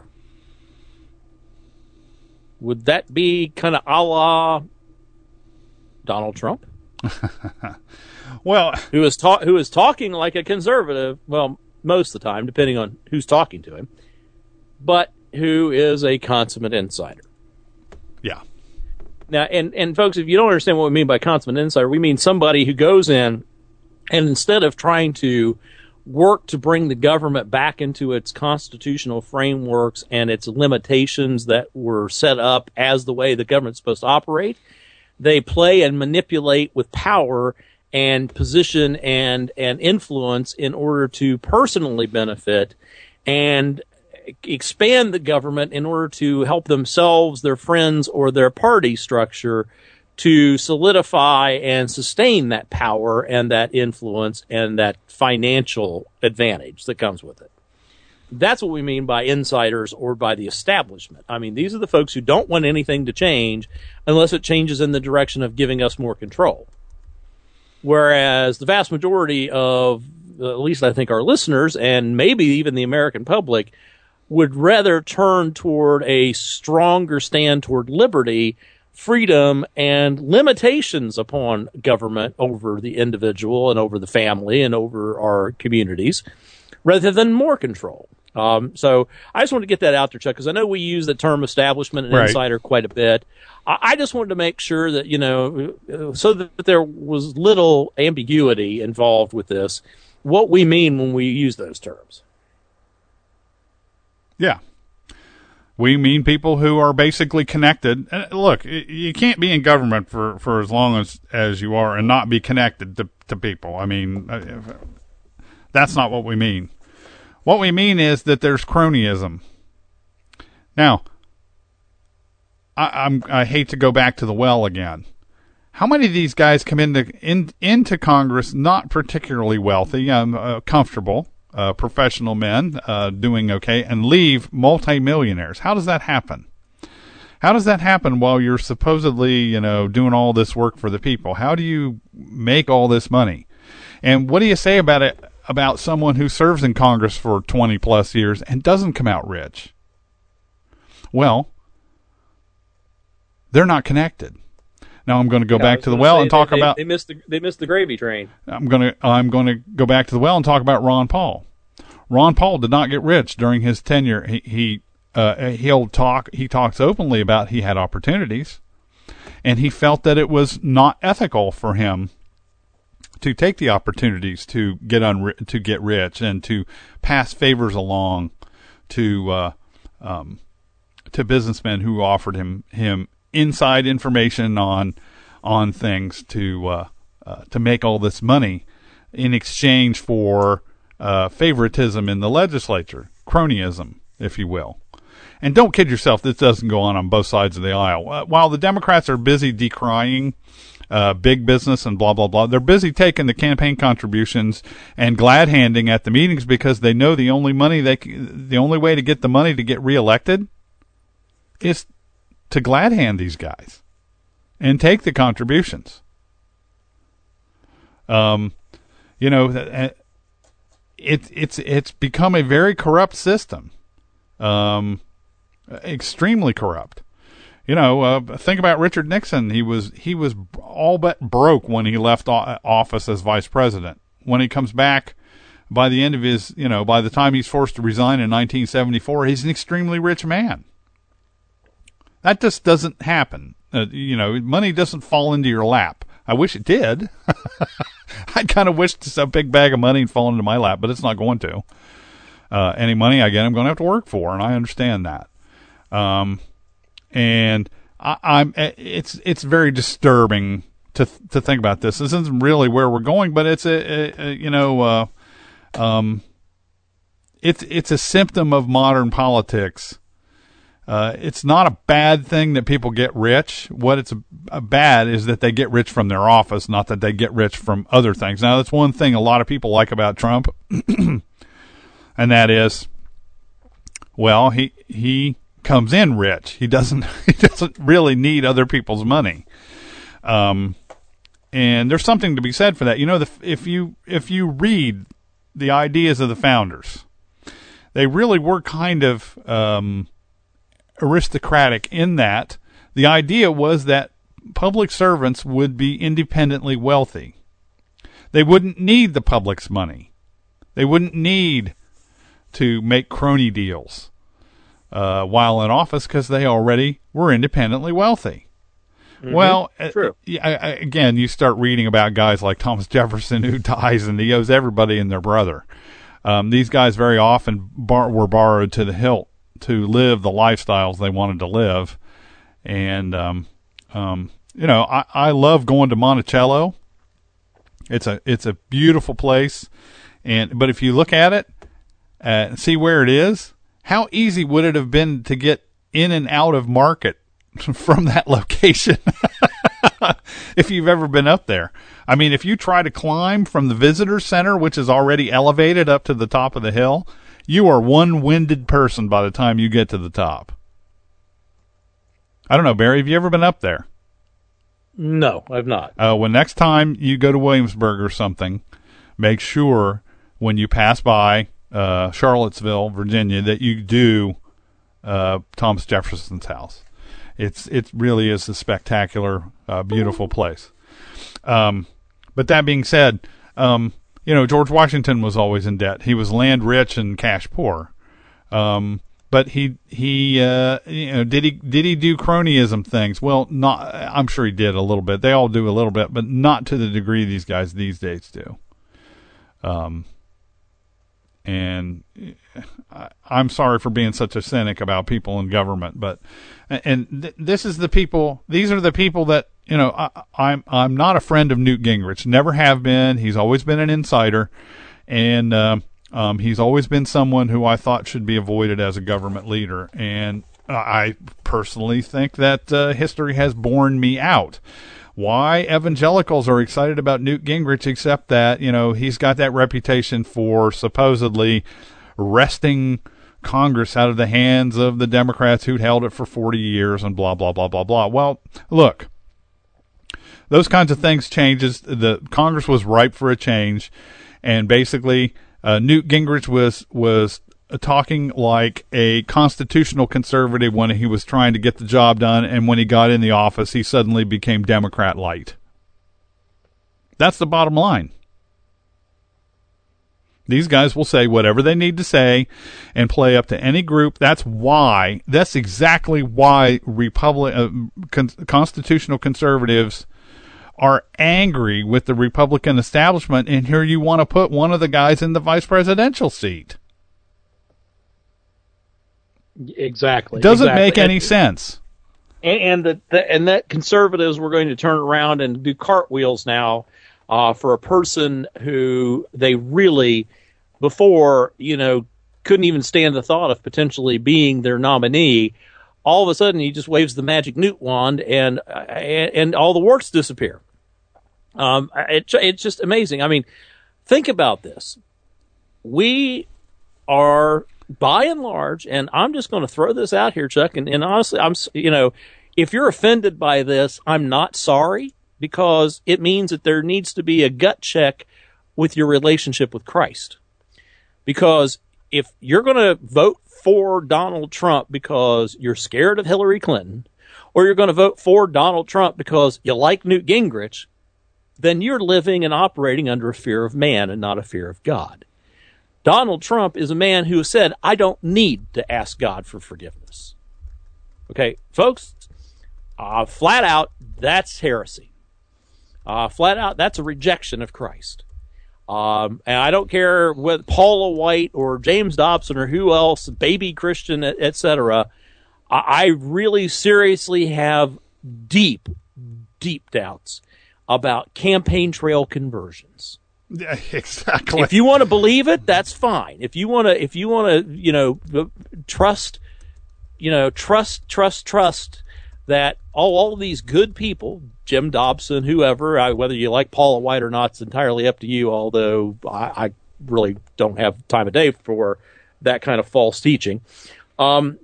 Speaker 1: Would that be kind of a la Donald Trump?
Speaker 2: Well,
Speaker 1: who is ta- who is talking like a conservative, well, most of the time, depending on who's talking to him, but who is a consummate insider.
Speaker 2: Yeah.
Speaker 1: Now, and, and folks, if you don't understand what we mean by consummate insider, we mean somebody who goes in and instead of trying to work to bring the government back into its constitutional frameworks and its limitations that were set up as the way the government's supposed to operate, they play and manipulate with power and position and, and influence in order to personally benefit and expand the government in order to help themselves, their friends, or their party structure to solidify and sustain that power and that influence and that financial advantage that comes with it. That's what we mean by insiders or by the establishment. I mean, these are the folks who don't want anything to change unless it changes in the direction of giving us more control. Whereas the vast majority of, at least I think our listeners, and maybe even the American public, would rather turn toward a stronger stand toward liberty, freedom, and limitations upon government over the individual and over the family and over our communities, rather than more control. Um, so I just wanted to get that out there, Chuck, because I know we use the term establishment and
Speaker 2: right.
Speaker 1: insider quite a bit. I, I just wanted to make sure that, you know, so that there was little ambiguity involved with this, what we mean when we use those terms.
Speaker 2: Yeah. We mean people who are basically connected. Uh, look, you can't be in government for, for as long as, as you are and not be connected to, to people. I mean, that's not what we mean. What we mean is that there's cronyism. Now, I, I'm, I hate to go back to the well again. How many of these guys come into in, into Congress not particularly wealthy, um, uh, comfortable, uh, professional men uh, doing okay, and leave multimillionaires? How does that happen? How does that happen while you're supposedly, you know, doing all this work for the people? How do you make all this money? And what do you say about it? about someone who serves in Congress for twenty plus years and doesn't come out rich? Well, they're not connected. Now I'm going to go
Speaker 1: Yeah,
Speaker 2: back to the well and talk
Speaker 1: they,
Speaker 2: about.
Speaker 1: They missed the they missed the gravy train.
Speaker 2: I'm going to I'm going to go back to the well and talk about Ron Paul. Ron Paul did not get rich during his tenure. He he uh, he'll talk. He talks openly about he had opportunities, and he felt that it was not ethical for him to take the opportunities to get unri- to get rich and to pass favors along to uh, um, to businessmen who offered him him inside information on on things to uh, uh, to make all this money in exchange for uh, favoritism in the legislature, cronyism, if you will. And don't kid yourself, this doesn't go on on both sides of the aisle. Uh, while the Democrats are busy decrying uh, big business and blah, blah, blah, they're busy taking the campaign contributions and glad handing at the meetings because they know the only money they the only way to get the money to get reelected is to glad hand these guys and take the contributions. Um, you know, it, it's it's become a very corrupt system, um, extremely corrupt. You know, uh, think about Richard Nixon. He was he was all but broke when he left office as vice president. When he comes back, by the end of his, you know, by the time he's forced to resign in nineteen seventy-four, he's an extremely rich man. That just doesn't happen. Uh, you know, money doesn't fall into your lap. I wish it did. I kind of wish a big bag of money had fallen into my lap, but it's not going to. Uh, any money I get, I'm going to have to work for, and I understand that. Um, and I, I'm it's it's very disturbing to to think about this. This isn't really where we're going, but it's a, a, a you know, uh, um, it's it's a symptom of modern politics. Uh, it's not a bad thing that people get rich. What it's a, a bad is that they get rich from their office, not that they get rich from other things. Now, that's one thing a lot of people like about Trump, and that is, well, he he comes in rich. He doesn't he doesn't really need other people's money. Um, and there's something to be said for that. You know, the, if you if you read the ideas of the founders, they really were kind of um. aristocratic in that the idea was that public servants would be independently wealthy. They wouldn't need the public's money. They wouldn't need to make crony deals uh, while in office because they already were independently wealthy. Mm-hmm. Well,
Speaker 1: True.
Speaker 2: Uh, again, you start reading about guys like Thomas Jefferson who dies and he owes everybody and their brother. Um, these guys very often bar- were borrowed to the hilt to live the lifestyles they wanted to live. And, um, um, you know, I, I love going to Monticello. It's a, it's a beautiful place. And, but if you look at it, uh, and see where it is, how easy would it have been to get in and out of market from that location? If you've ever been up there. I mean, if you try to climb from the visitor center, which is already elevated up to the top of the hill, you are one winded person by the time you get to the top. I don't know, Barry, have you ever been up there?
Speaker 1: No, I've not.
Speaker 2: Uh, when next time you go to Williamsburg or something, make sure when you pass by uh, Charlottesville, Virginia, that you do uh, Thomas Jefferson's house. It's it really is a spectacular, uh, beautiful place. Um, but that being said, um, you know, George Washington was always in debt. He was land rich and cash poor. Um, but he, he, uh, you know, did he, did he do cronyism things? Well, not, I'm sure he did a little bit. They all do a little bit, but not to the degree these guys these days do. Um, and I, I'm sorry for being such a cynic about people in government, but, and th- this is the people, these are the people that, you know, I, I'm I'm not a friend of Newt Gingrich. Never have been. He's always been an insider, and uh, um, he's always been someone who I thought should be avoided as a government leader. And I personally think that uh, history has borne me out. Why evangelicals are excited about Newt Gingrich, except that, you know, he's got that reputation for supposedly wresting Congress out of the hands of the Democrats who'd held it for forty years and blah, blah, blah, blah, blah. Well, look. those kinds of things changes. The Congress was ripe for a change, and basically uh, Newt Gingrich was was talking like a constitutional conservative when he was trying to get the job done, and when he got in the office, he suddenly became Democrat light. That's the bottom line. These guys will say whatever they need to say and play up to any group. That's why, that's exactly why Republic, uh, con- constitutional conservatives are angry with the Republican establishment, and here you want to put one of the guys in the vice presidential seat.
Speaker 1: Exactly.
Speaker 2: Doesn't
Speaker 1: exactly.
Speaker 2: make any
Speaker 1: and,
Speaker 2: sense.
Speaker 1: And, and, the, the, and that conservatives were going to turn around and do cartwheels now uh, for a person who they really, before, you know, couldn't even stand the thought of potentially being their nominee. All of a sudden, he just waves the magic Newt wand, and and, and all the warts disappear. Um, it, it's just amazing. I mean, think about this. We are, by and large, and I'm just going to throw this out here, Chuck, and, and honestly, I'm, you know, if you're offended by this, I'm not sorry, because it means that there needs to be a gut check with your relationship with Christ. Because if you're going to vote for Donald Trump because you're scared of Hillary Clinton, or you're going to vote for Donald Trump because you like Newt Gingrich, then you're living and operating under a fear of man and not a fear of God. Donald Trump is a man who has said, I don't need to ask God for forgiveness. Okay, folks, uh, flat out, that's heresy. Uh, flat out, that's a rejection of Christ. Um, and I don't care whether Paula White or James Dobson or who else, baby Christian, et cetera. I, I really seriously have deep, deep doubts about campaign trail conversions.
Speaker 2: Yeah, exactly.
Speaker 1: If you want to believe it, that's fine. If you want to, if you want to, you know, trust, you know, trust, trust, trust that all, all these good people, Jim Dobson, whoever, I, whether you like Paula White or not, it's entirely up to you, although I, I really don't have time of day for that kind of false teaching. Um,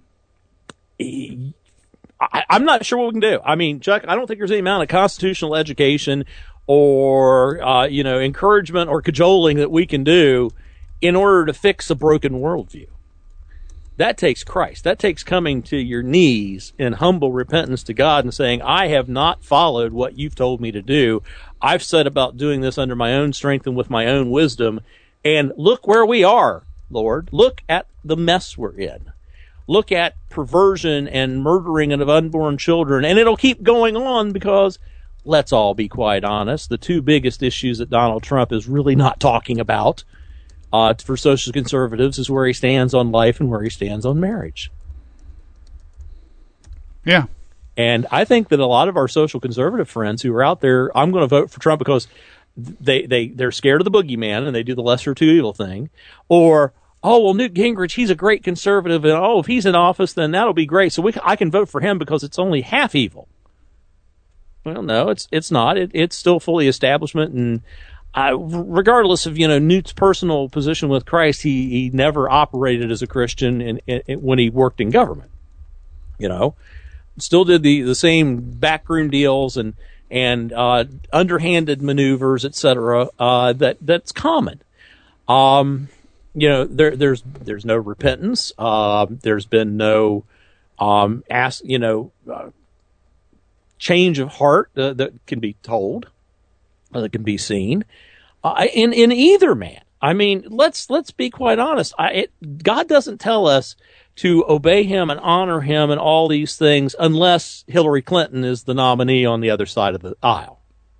Speaker 1: I, I'm not sure what we can do. I mean, Chuck, I don't think there's any amount of constitutional education or, uh, you know, encouragement or cajoling that we can do in order to fix a broken worldview. That takes Christ. That takes coming to your knees in humble repentance to God and saying, I have not followed what you've told me to do. I've set about doing this under my own strength and with my own wisdom. And look where we are, Lord. Look at the mess we're in. Look at perversion and murdering of unborn children. And it'll keep going on because, let's all be quite honest, the two biggest issues that Donald Trump is really not talking about Uh, for social conservatives is where he stands on life and where he stands on marriage.
Speaker 2: Yeah.
Speaker 1: And I think that a lot of our social conservative friends who are out there, I'm going to vote for Trump because they, they, they're scared of the boogeyman and they do the lesser two evil thing. Or, oh, well, Newt Gingrich, he's a great conservative, and oh, if he's in office, then that'll be great. So we, I can vote for him because it's only half evil. Well, no, it's it's not. It, it's still fully establishment, and I, regardless of, you know, Newt's personal position with Christ, he, he never operated as a Christian in, in, in, when he worked in government. You know, still did the, the same backroom deals and and uh, underhanded maneuvers, et cetera. Uh, that that's common. Um, you know, there there's there's no repentance. Uh, there's been no um, ask, you know, uh, change of heart uh, that can be told. That can be seen uh, in in either man. I mean, let's let's be quite honest. I, it, God doesn't tell us to obey Him and honor Him and all these things unless Hillary Clinton is the nominee on the other side of the aisle.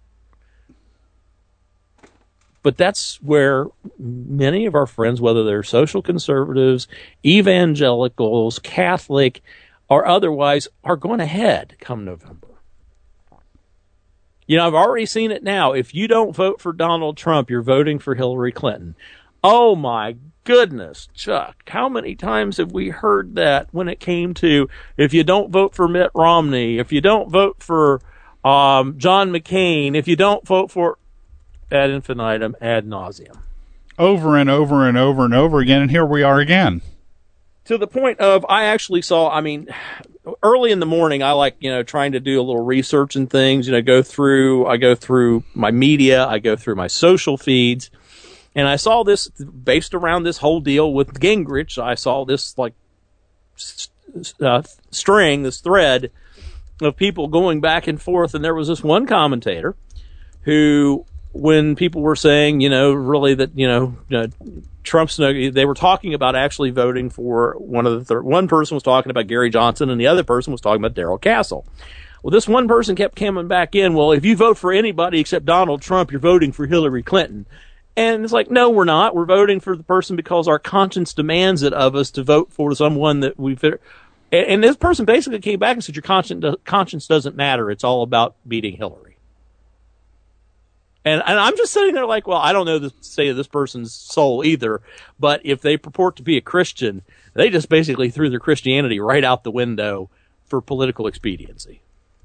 Speaker 1: But that's where many of our friends, whether they're social conservatives, evangelicals, Catholic, or otherwise, are going to head come November. You know, I've already seen it now. If you don't vote for Donald Trump, you're voting for Hillary Clinton. Oh, my goodness, Chuck. How many times have we heard that when it came to, if you don't vote for Mitt Romney, if you don't vote for um, John McCain, if you don't vote for ad infinitum, ad nauseum.
Speaker 2: Over and over and over and over again, and here we are again.
Speaker 1: to the point of I actually saw, I mean, early in the morning, I like, you know, trying to do a little research and things, you know, go through, I go through my media, I go through my social feeds, and I saw this based around this whole deal with Gingrich. I saw this like uh, string, this thread of people going back and forth, and there was this one commentator who, when people were saying, you know, really that, you know, uh, Trump's, they were talking about actually voting for one of the third, one person was talking about Gary Johnson and the other person was talking about Darrell Castle. Well, this one person kept coming back in, well, if you vote for anybody except Donald Trump, you're voting for Hillary Clinton. And it's like, no, we're not. We're voting for the person because our conscience demands it of us to vote for someone that we fit. And, and this person basically came back and said, your conscience, conscience doesn't matter. It's all about beating Hillary. And, and I'm just sitting there like, well, I don't know the state of this person's soul either, but if they purport to be a Christian, they just basically threw their Christianity right out the window for political expediency.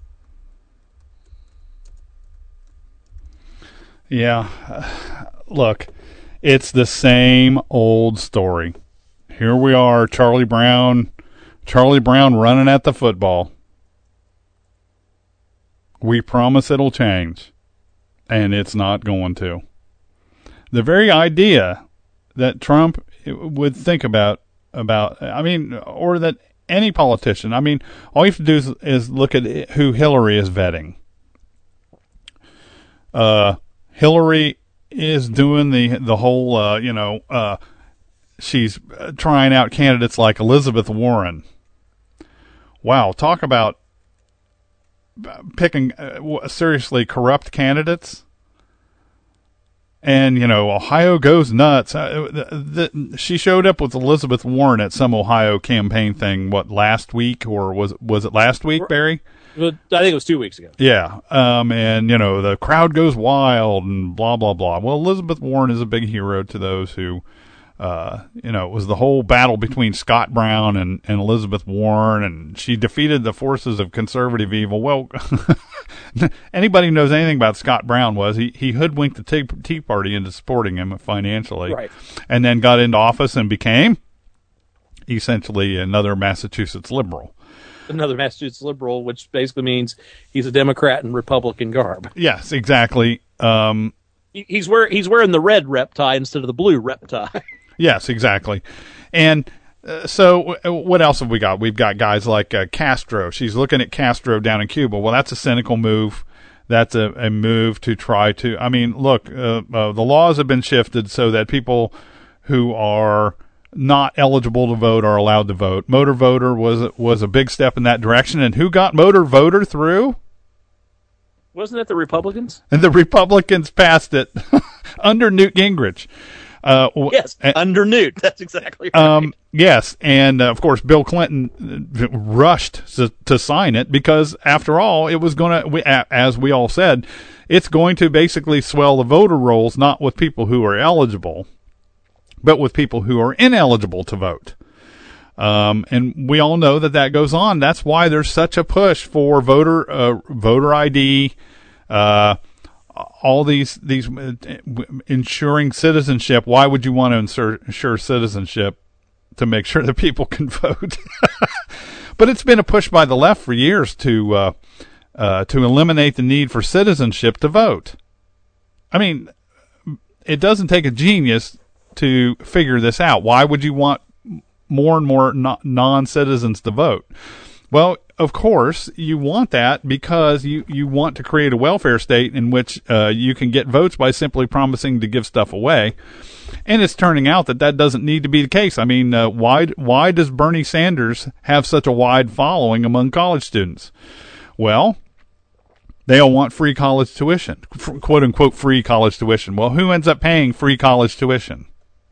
Speaker 2: Yeah. Look, it's the same old story. Here we are, Charlie Brown, Charlie Brown running at the football. We promise it'll change. And it's not going to. The very idea that Trump would think about, about, I mean, or that any politician, I mean, all you have to do is, is look at who Hillary is vetting. Uh, Hillary is doing the, the whole, uh, you know, uh, she's trying out candidates like Elizabeth Warren. Wow, talk about picking uh, seriously corrupt candidates. And, you know, Ohio goes nuts. Uh, the, the, she showed up with Elizabeth Warren at some Ohio campaign thing, what, last week? Or was, was it last week, Barry?
Speaker 1: I think it was two weeks ago.
Speaker 2: Yeah. Um, and, you know, the crowd goes wild and blah, blah, blah. Well, Elizabeth Warren is a big hero to those who, uh, you know, it was the whole battle between Scott Brown and, and Elizabeth Warren, and she defeated the forces of conservative evil. Well, anybody who knows anything about Scott Brown was he, he hoodwinked the tea, tea Party into supporting him financially,
Speaker 1: right,
Speaker 2: and then got into office and became essentially another Massachusetts liberal.
Speaker 1: Another Massachusetts liberal, which basically means he's a Democrat in Republican garb.
Speaker 2: Yes, exactly. Um,
Speaker 1: he, he's wearing he's wearing the red rep tie instead of the blue rep tie.
Speaker 2: Yes, exactly. And uh, so w- what else have we got? We've got guys like uh, Castro. She's looking at Castro down in Cuba. Well, that's a cynical move. That's a, a move to try to, I mean, look, uh, uh, the laws have been shifted so that people who are not eligible to vote are allowed to vote. Motor voter was, was a big step in that direction. And who got motor voter through?
Speaker 1: Wasn't it the Republicans?
Speaker 2: And the Republicans passed it under Newt Gingrich. Uh,
Speaker 1: yes, uh, under Newt. That's exactly right.
Speaker 2: Um, yes, and uh, of course, Bill Clinton rushed to, to sign it because, after all, it was going to, as we all said, it's going to basically swell the voter rolls, not with people who are eligible, but with people who are ineligible to vote. Um, and we all know that that goes on. That's why there's such a push for voter uh, voter I D. Uh, all these these uh, ensuring citizenship. Why would you want to ensure, ensure citizenship? To make sure that people can vote. But it's been a push by the left for years to uh, uh, to eliminate the need for citizenship to vote. I mean, it doesn't take a genius to figure this out. Why would you want more and more no- non-citizens to vote? Well, of course, you want that because you, you want to create a welfare state in which uh, you can get votes by simply promising to give stuff away. And it's turning out that that doesn't need to be the case. I mean, uh, why why does Bernie Sanders have such a wide following among college students? Well, they all want free college tuition, quote unquote free college tuition. Well, who ends up paying free college tuition?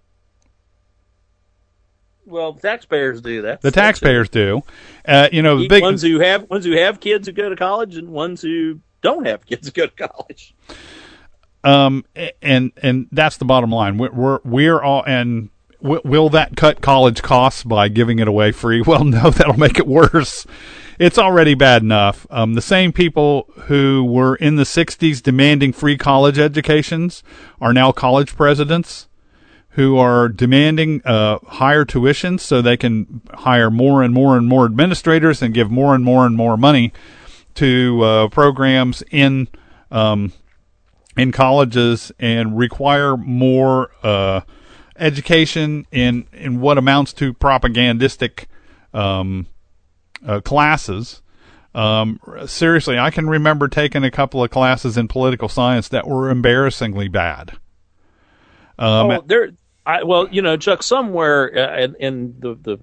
Speaker 1: Well, taxpayers do that.
Speaker 2: The taxpayers do. Uh, you know, the big
Speaker 1: ones who have ones who have kids who go to college, and ones who don't have kids who go to college.
Speaker 2: Um, and and that's the bottom line. We're we're, we're all and w- will that cut college costs by giving it away free? Well, no, that'll make it worse. It's already bad enough. Um, the same people who were in the sixties demanding free college educations are now college presidents who are demanding uh, higher tuition so they can hire more and more and more administrators and give more and more and more money to uh, programs in um, in colleges and require more uh, education in in what amounts to propagandistic um, uh, classes. Um, seriously, I can remember taking a couple of classes in political science that were embarrassingly bad. Um,
Speaker 1: oh, there. I, well, you know, Chuck, somewhere uh, in, in the the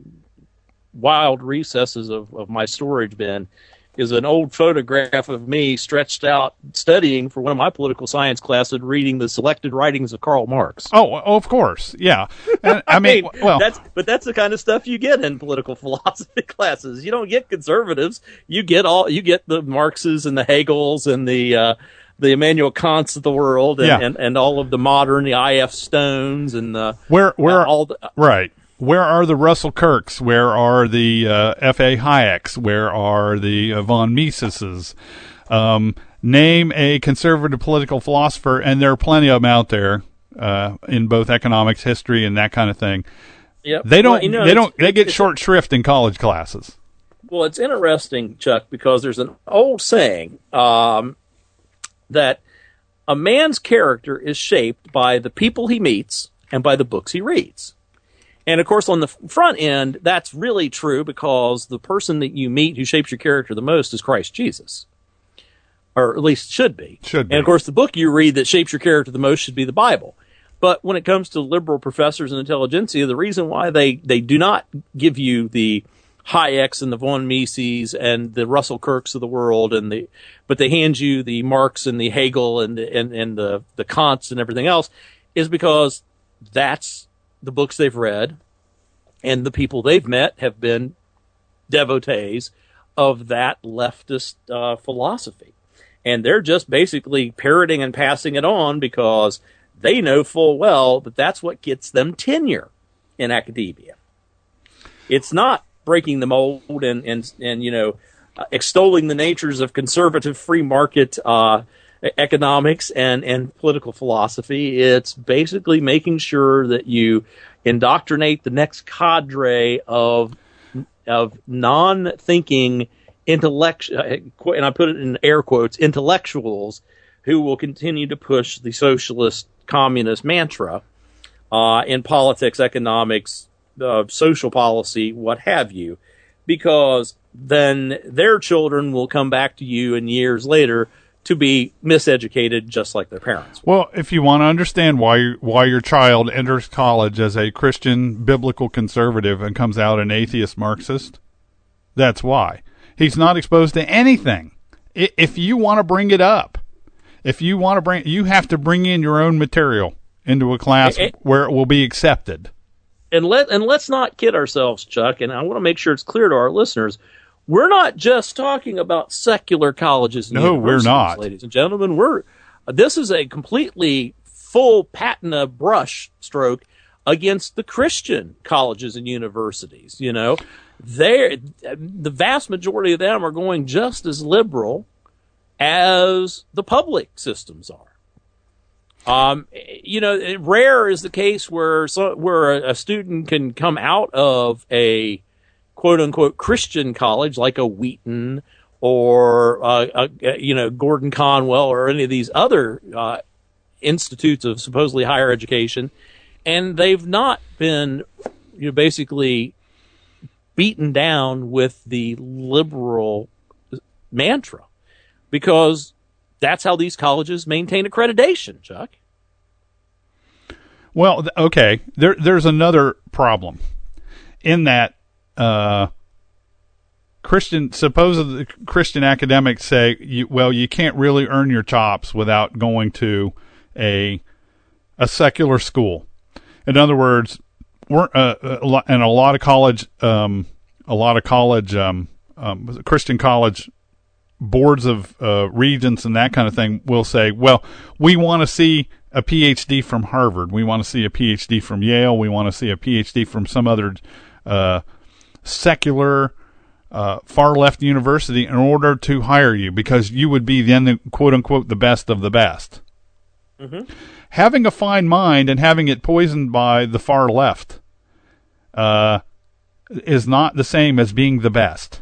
Speaker 1: wild recesses of, of my storage bin is an old photograph of me stretched out studying for one of my political science classes, reading the selected writings of Karl Marx.
Speaker 2: Oh, of course, yeah. And, I, I mean, mean, well,
Speaker 1: that's but that's the kind of stuff you get in political philosophy classes. You don't get conservatives. You get all you get the Marxes and the Hegels and the uh, the Immanuel Kants of the world, and,
Speaker 2: yeah.
Speaker 1: and, and all of the modern, the I F Stones, and the
Speaker 2: where where
Speaker 1: uh, all the, uh,
Speaker 2: right. Where are the Russell Kirks? Where are the uh, F A Hayeks? Where are the uh, von Miseses? Um, name a conservative political philosopher, and there are plenty of them out there uh, in both economics, history, and that kind of thing.
Speaker 1: Yep.
Speaker 2: They don't.
Speaker 1: Well, you know,
Speaker 2: they don't. They get
Speaker 1: it's,
Speaker 2: short shrift in college classes.
Speaker 1: Well, it's interesting, Chuck, because there's an old saying um, that a man's character is shaped by the people he meets and by the books he reads. And, of course, on the front end, that's really true because the person that you meet who shapes your character the most is Christ Jesus. Or at least should be.
Speaker 2: Should be.
Speaker 1: And, of course, the book you read that shapes your character the most should be the Bible. But when it comes to liberal professors and intelligentsia, the reason why they, they do not give you the Hayeks and the von Mises and the Russell Kirks of the world, and the but they hand you the Marx and the Hegel and the, and, and the, the Kants and everything else, is because that's the books they've read, and the people they've met have been devotees of that leftist uh, philosophy. And they're just basically parroting and passing it on because they know full well that that's what gets them tenure in academia. It's not breaking the mold and, and, and you know, uh, extolling the natures of conservative free market uh economics and, and political philosophy. It's basically making sure that you indoctrinate the next cadre of of non-thinking intellectual, and I put it in air quotes, intellectuals who will continue to push the socialist communist mantra uh, in politics, economics, uh, social policy, what have you, because then their children will come back to you in years later to be miseducated just like their parents.
Speaker 2: Well, if you want to understand why you, why your child enters college as a Christian biblical conservative and comes out an atheist Marxist, that's why. He's not exposed to anything. If you want to bring it up, if you want to bring, you have to bring in your own material into a class and, where it will be accepted.
Speaker 1: And let and let's not kid ourselves, Chuck, and I want to make sure it's clear to our listeners. We're not just talking about secular colleges and
Speaker 2: no,
Speaker 1: universities,
Speaker 2: we're not.
Speaker 1: Ladies and gentlemen. We're this is a completely full patina brush stroke against the Christian colleges and universities. You know, they the vast majority of them are going just as liberal as the public systems are. Um, you know, rare is the case where so, where a, a student can come out of a quote-unquote Christian college like a Wheaton or, uh, a, a, you know, Gordon Conwell or any of these other uh, institutes of supposedly higher education, and they've not been, you know, basically beaten down with the liberal mantra, because that's how these colleges maintain accreditation, Chuck.
Speaker 2: Well, okay, there, there's another problem in that Uh, Christian, supposedly Christian academics say, you, well, you can't really earn your chops without going to a a secular school. In other words, we're uh, a lot, and a lot of college, um, a lot of college, um, um, Christian college boards of uh, regents and that kind of thing will say, well, we want to see a P H D from Harvard, we want to see a P H D from Yale, we want to see a P H D from some other uh secular uh, far left university in order to hire you, because you would be then the, quote unquote the best of the best.
Speaker 1: Mm-hmm.
Speaker 2: Having a fine mind and having it poisoned by the far left uh, is not the same as being the best.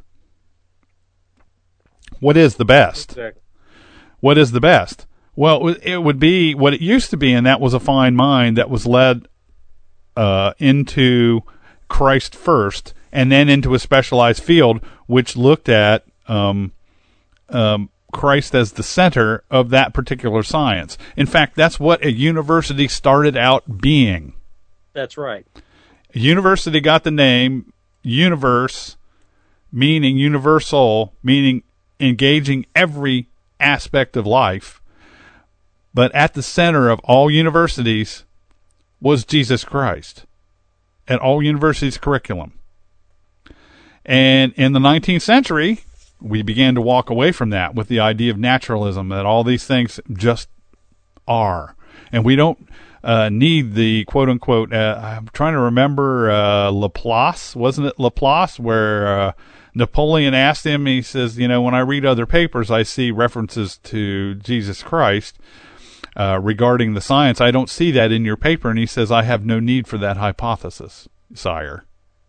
Speaker 2: What is the best?
Speaker 1: Exactly.
Speaker 2: What is the best? Well, it would be what it used to be, and that was a fine mind that was led uh, into Christ first, and then into a specialized field, which looked at um, um, Christ as the center of that particular science. In fact, that's what a university started out being.
Speaker 1: That's right.
Speaker 2: A university got the name universe, meaning universal, meaning engaging every aspect of life. But at the center of all universities was Jesus Christ, at all universities' curriculum. And in the nineteenth century, we began to walk away from that with the idea of naturalism, that all these things just are. And we don't uh, need the quote-unquote, uh, I'm trying to remember uh, Laplace, wasn't it Laplace, where uh, Napoleon asked him, he says, you know, when I read other papers, I see references to Jesus Christ uh, regarding the science. I don't see that in your paper. And he says, I have no need for that hypothesis, sire.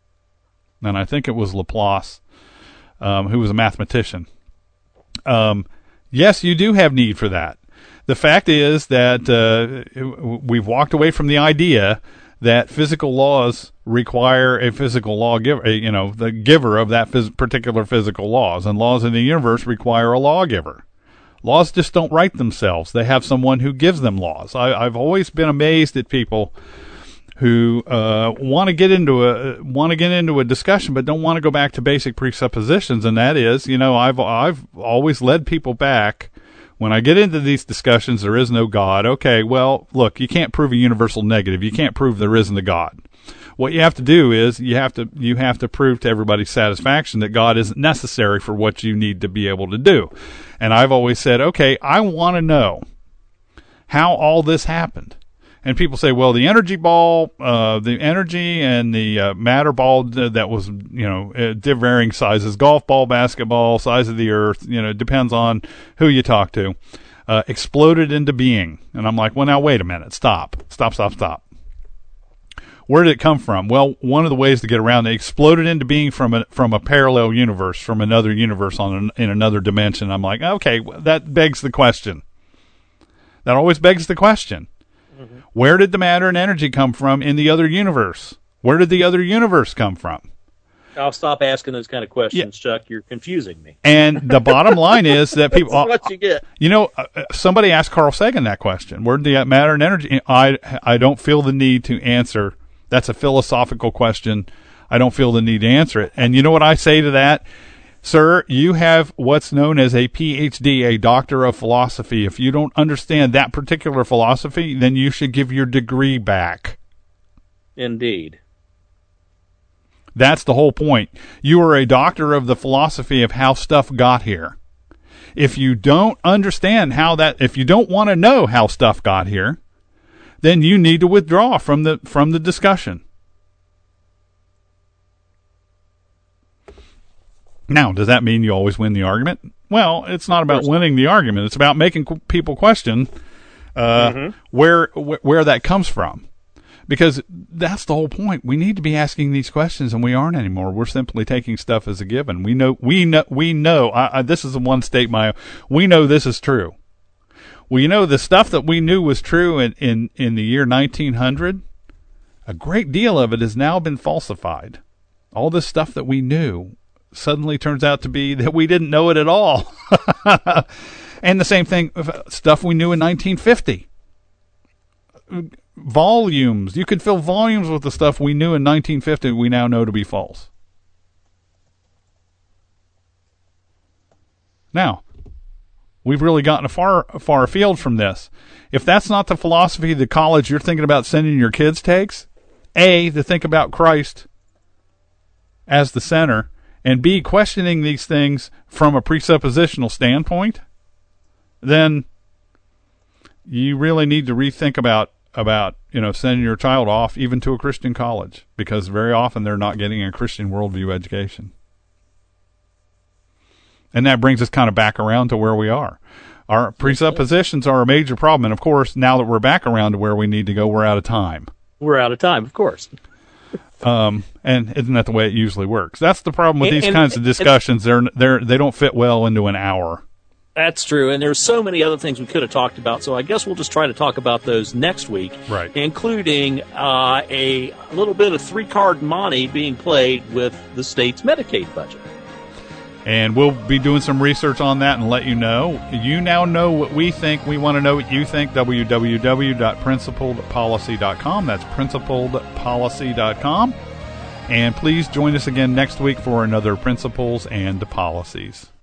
Speaker 2: And I think it was Laplace, um, who was a mathematician. Um, yes, you do have need for that. The fact is that uh, we've walked away from the idea that physical laws require a physical law giver, you know, the giver of that phys- particular physical laws. And laws in the universe require a lawgiver. Laws just don't write themselves. They have someone who gives them laws. I, I've always been amazed at people who uh, want to get into a want to get into a discussion, but don't want to go back to basic presuppositions. And that is, you know, I've I've always led people back. When I get into these discussions, there is no God. Okay, well, look, you can't prove a universal negative. You can't prove there isn't a God. What you have to do is you have to you have to prove to everybody's satisfaction that God isn't necessary for what you need to be able to do. And I've always said, okay, I want to know how all this happened. And people say, well, the energy ball, uh, the energy and the uh, matter ball that was, you know, uh, varying sizes, golf ball, basketball, size of the earth, you know, depends on who you talk to, uh, exploded into being. And I'm like, well, now, wait a minute. Stop. Stop, stop, stop. Where did it come from? Well, one of the ways to get around it, exploded into being from a, from a parallel universe, from another universe on an, in another dimension. I'm like, okay, that begs the question. That always begs the question. Mm-hmm. Where did the matter and energy come from in the other universe? Where did the other universe come from?
Speaker 1: I'll stop asking those kind of questions, yeah. Chuck. You're confusing me.
Speaker 2: And the bottom line is that people...
Speaker 1: That's what you get.
Speaker 2: You know, uh, somebody asked Carl Sagan that question. Where did the matter and energy... I, I don't feel the need to answer. That's a philosophical question. I don't feel the need to answer it. And you know what I say to that? Sir, you have what's known as a P H D, a doctor of philosophy. If you don't understand that particular philosophy, then you should give your degree back.
Speaker 1: Indeed.
Speaker 2: That's the whole point. You are a doctor of the philosophy of how stuff got here. If you don't understand how that, if you don't want to know how stuff got here, then you need to withdraw from the from the discussion. Now, does that mean you always win the argument? Well, it's not about winning the argument. It's about making qu- people question uh, mm-hmm. where wh- where that comes from. Because that's the whole point. We need to be asking these questions, and we aren't anymore. We're simply taking stuff as a given. We know. We know. We know. I, I, this is the one state my. We know this is true. Well, you know, the stuff that we knew was true in, in, in the year nineteen hundred, a great deal of it has now been falsified. All this stuff that we knew suddenly turns out to be that we didn't know it at all. And the same thing, stuff we knew in nineteen fifty. Volumes. You could fill volumes with the stuff we knew in nineteen fifty we now know to be false. Now, we've really gotten far, far afield from this. If that's not the philosophy the college you're thinking about sending your kids takes, A, to think about Christ as the center, and B, questioning these things from a presuppositional standpoint, then you really need to rethink about, about, you know, sending your child off even to a Christian college, because very often they're not getting a Christian worldview education. And that brings us kind of back around to where we are. Our presuppositions are a major problem. And, of course, now that we're back around to where we need to go, we're out of time.
Speaker 1: We're out of time, of course.
Speaker 2: Um, and isn't that the way it usually works? That's the problem with
Speaker 1: and,
Speaker 2: these
Speaker 1: and,
Speaker 2: kinds of discussions. They're, they're, they don't fit well into an hour.
Speaker 1: That's true, and there's so many other things we could have talked about, so I guess we'll just try to talk about those next week,
Speaker 2: right?
Speaker 1: Including uh, a, a little bit of three-card monte being played with the state's Medicaid budget.
Speaker 2: And we'll be doing some research on that and let you know. You now know what we think. We want to know what you think. w w w dot principled policy dot com. That's principled policy dot com. And please join us again next week for another Principles and Policies.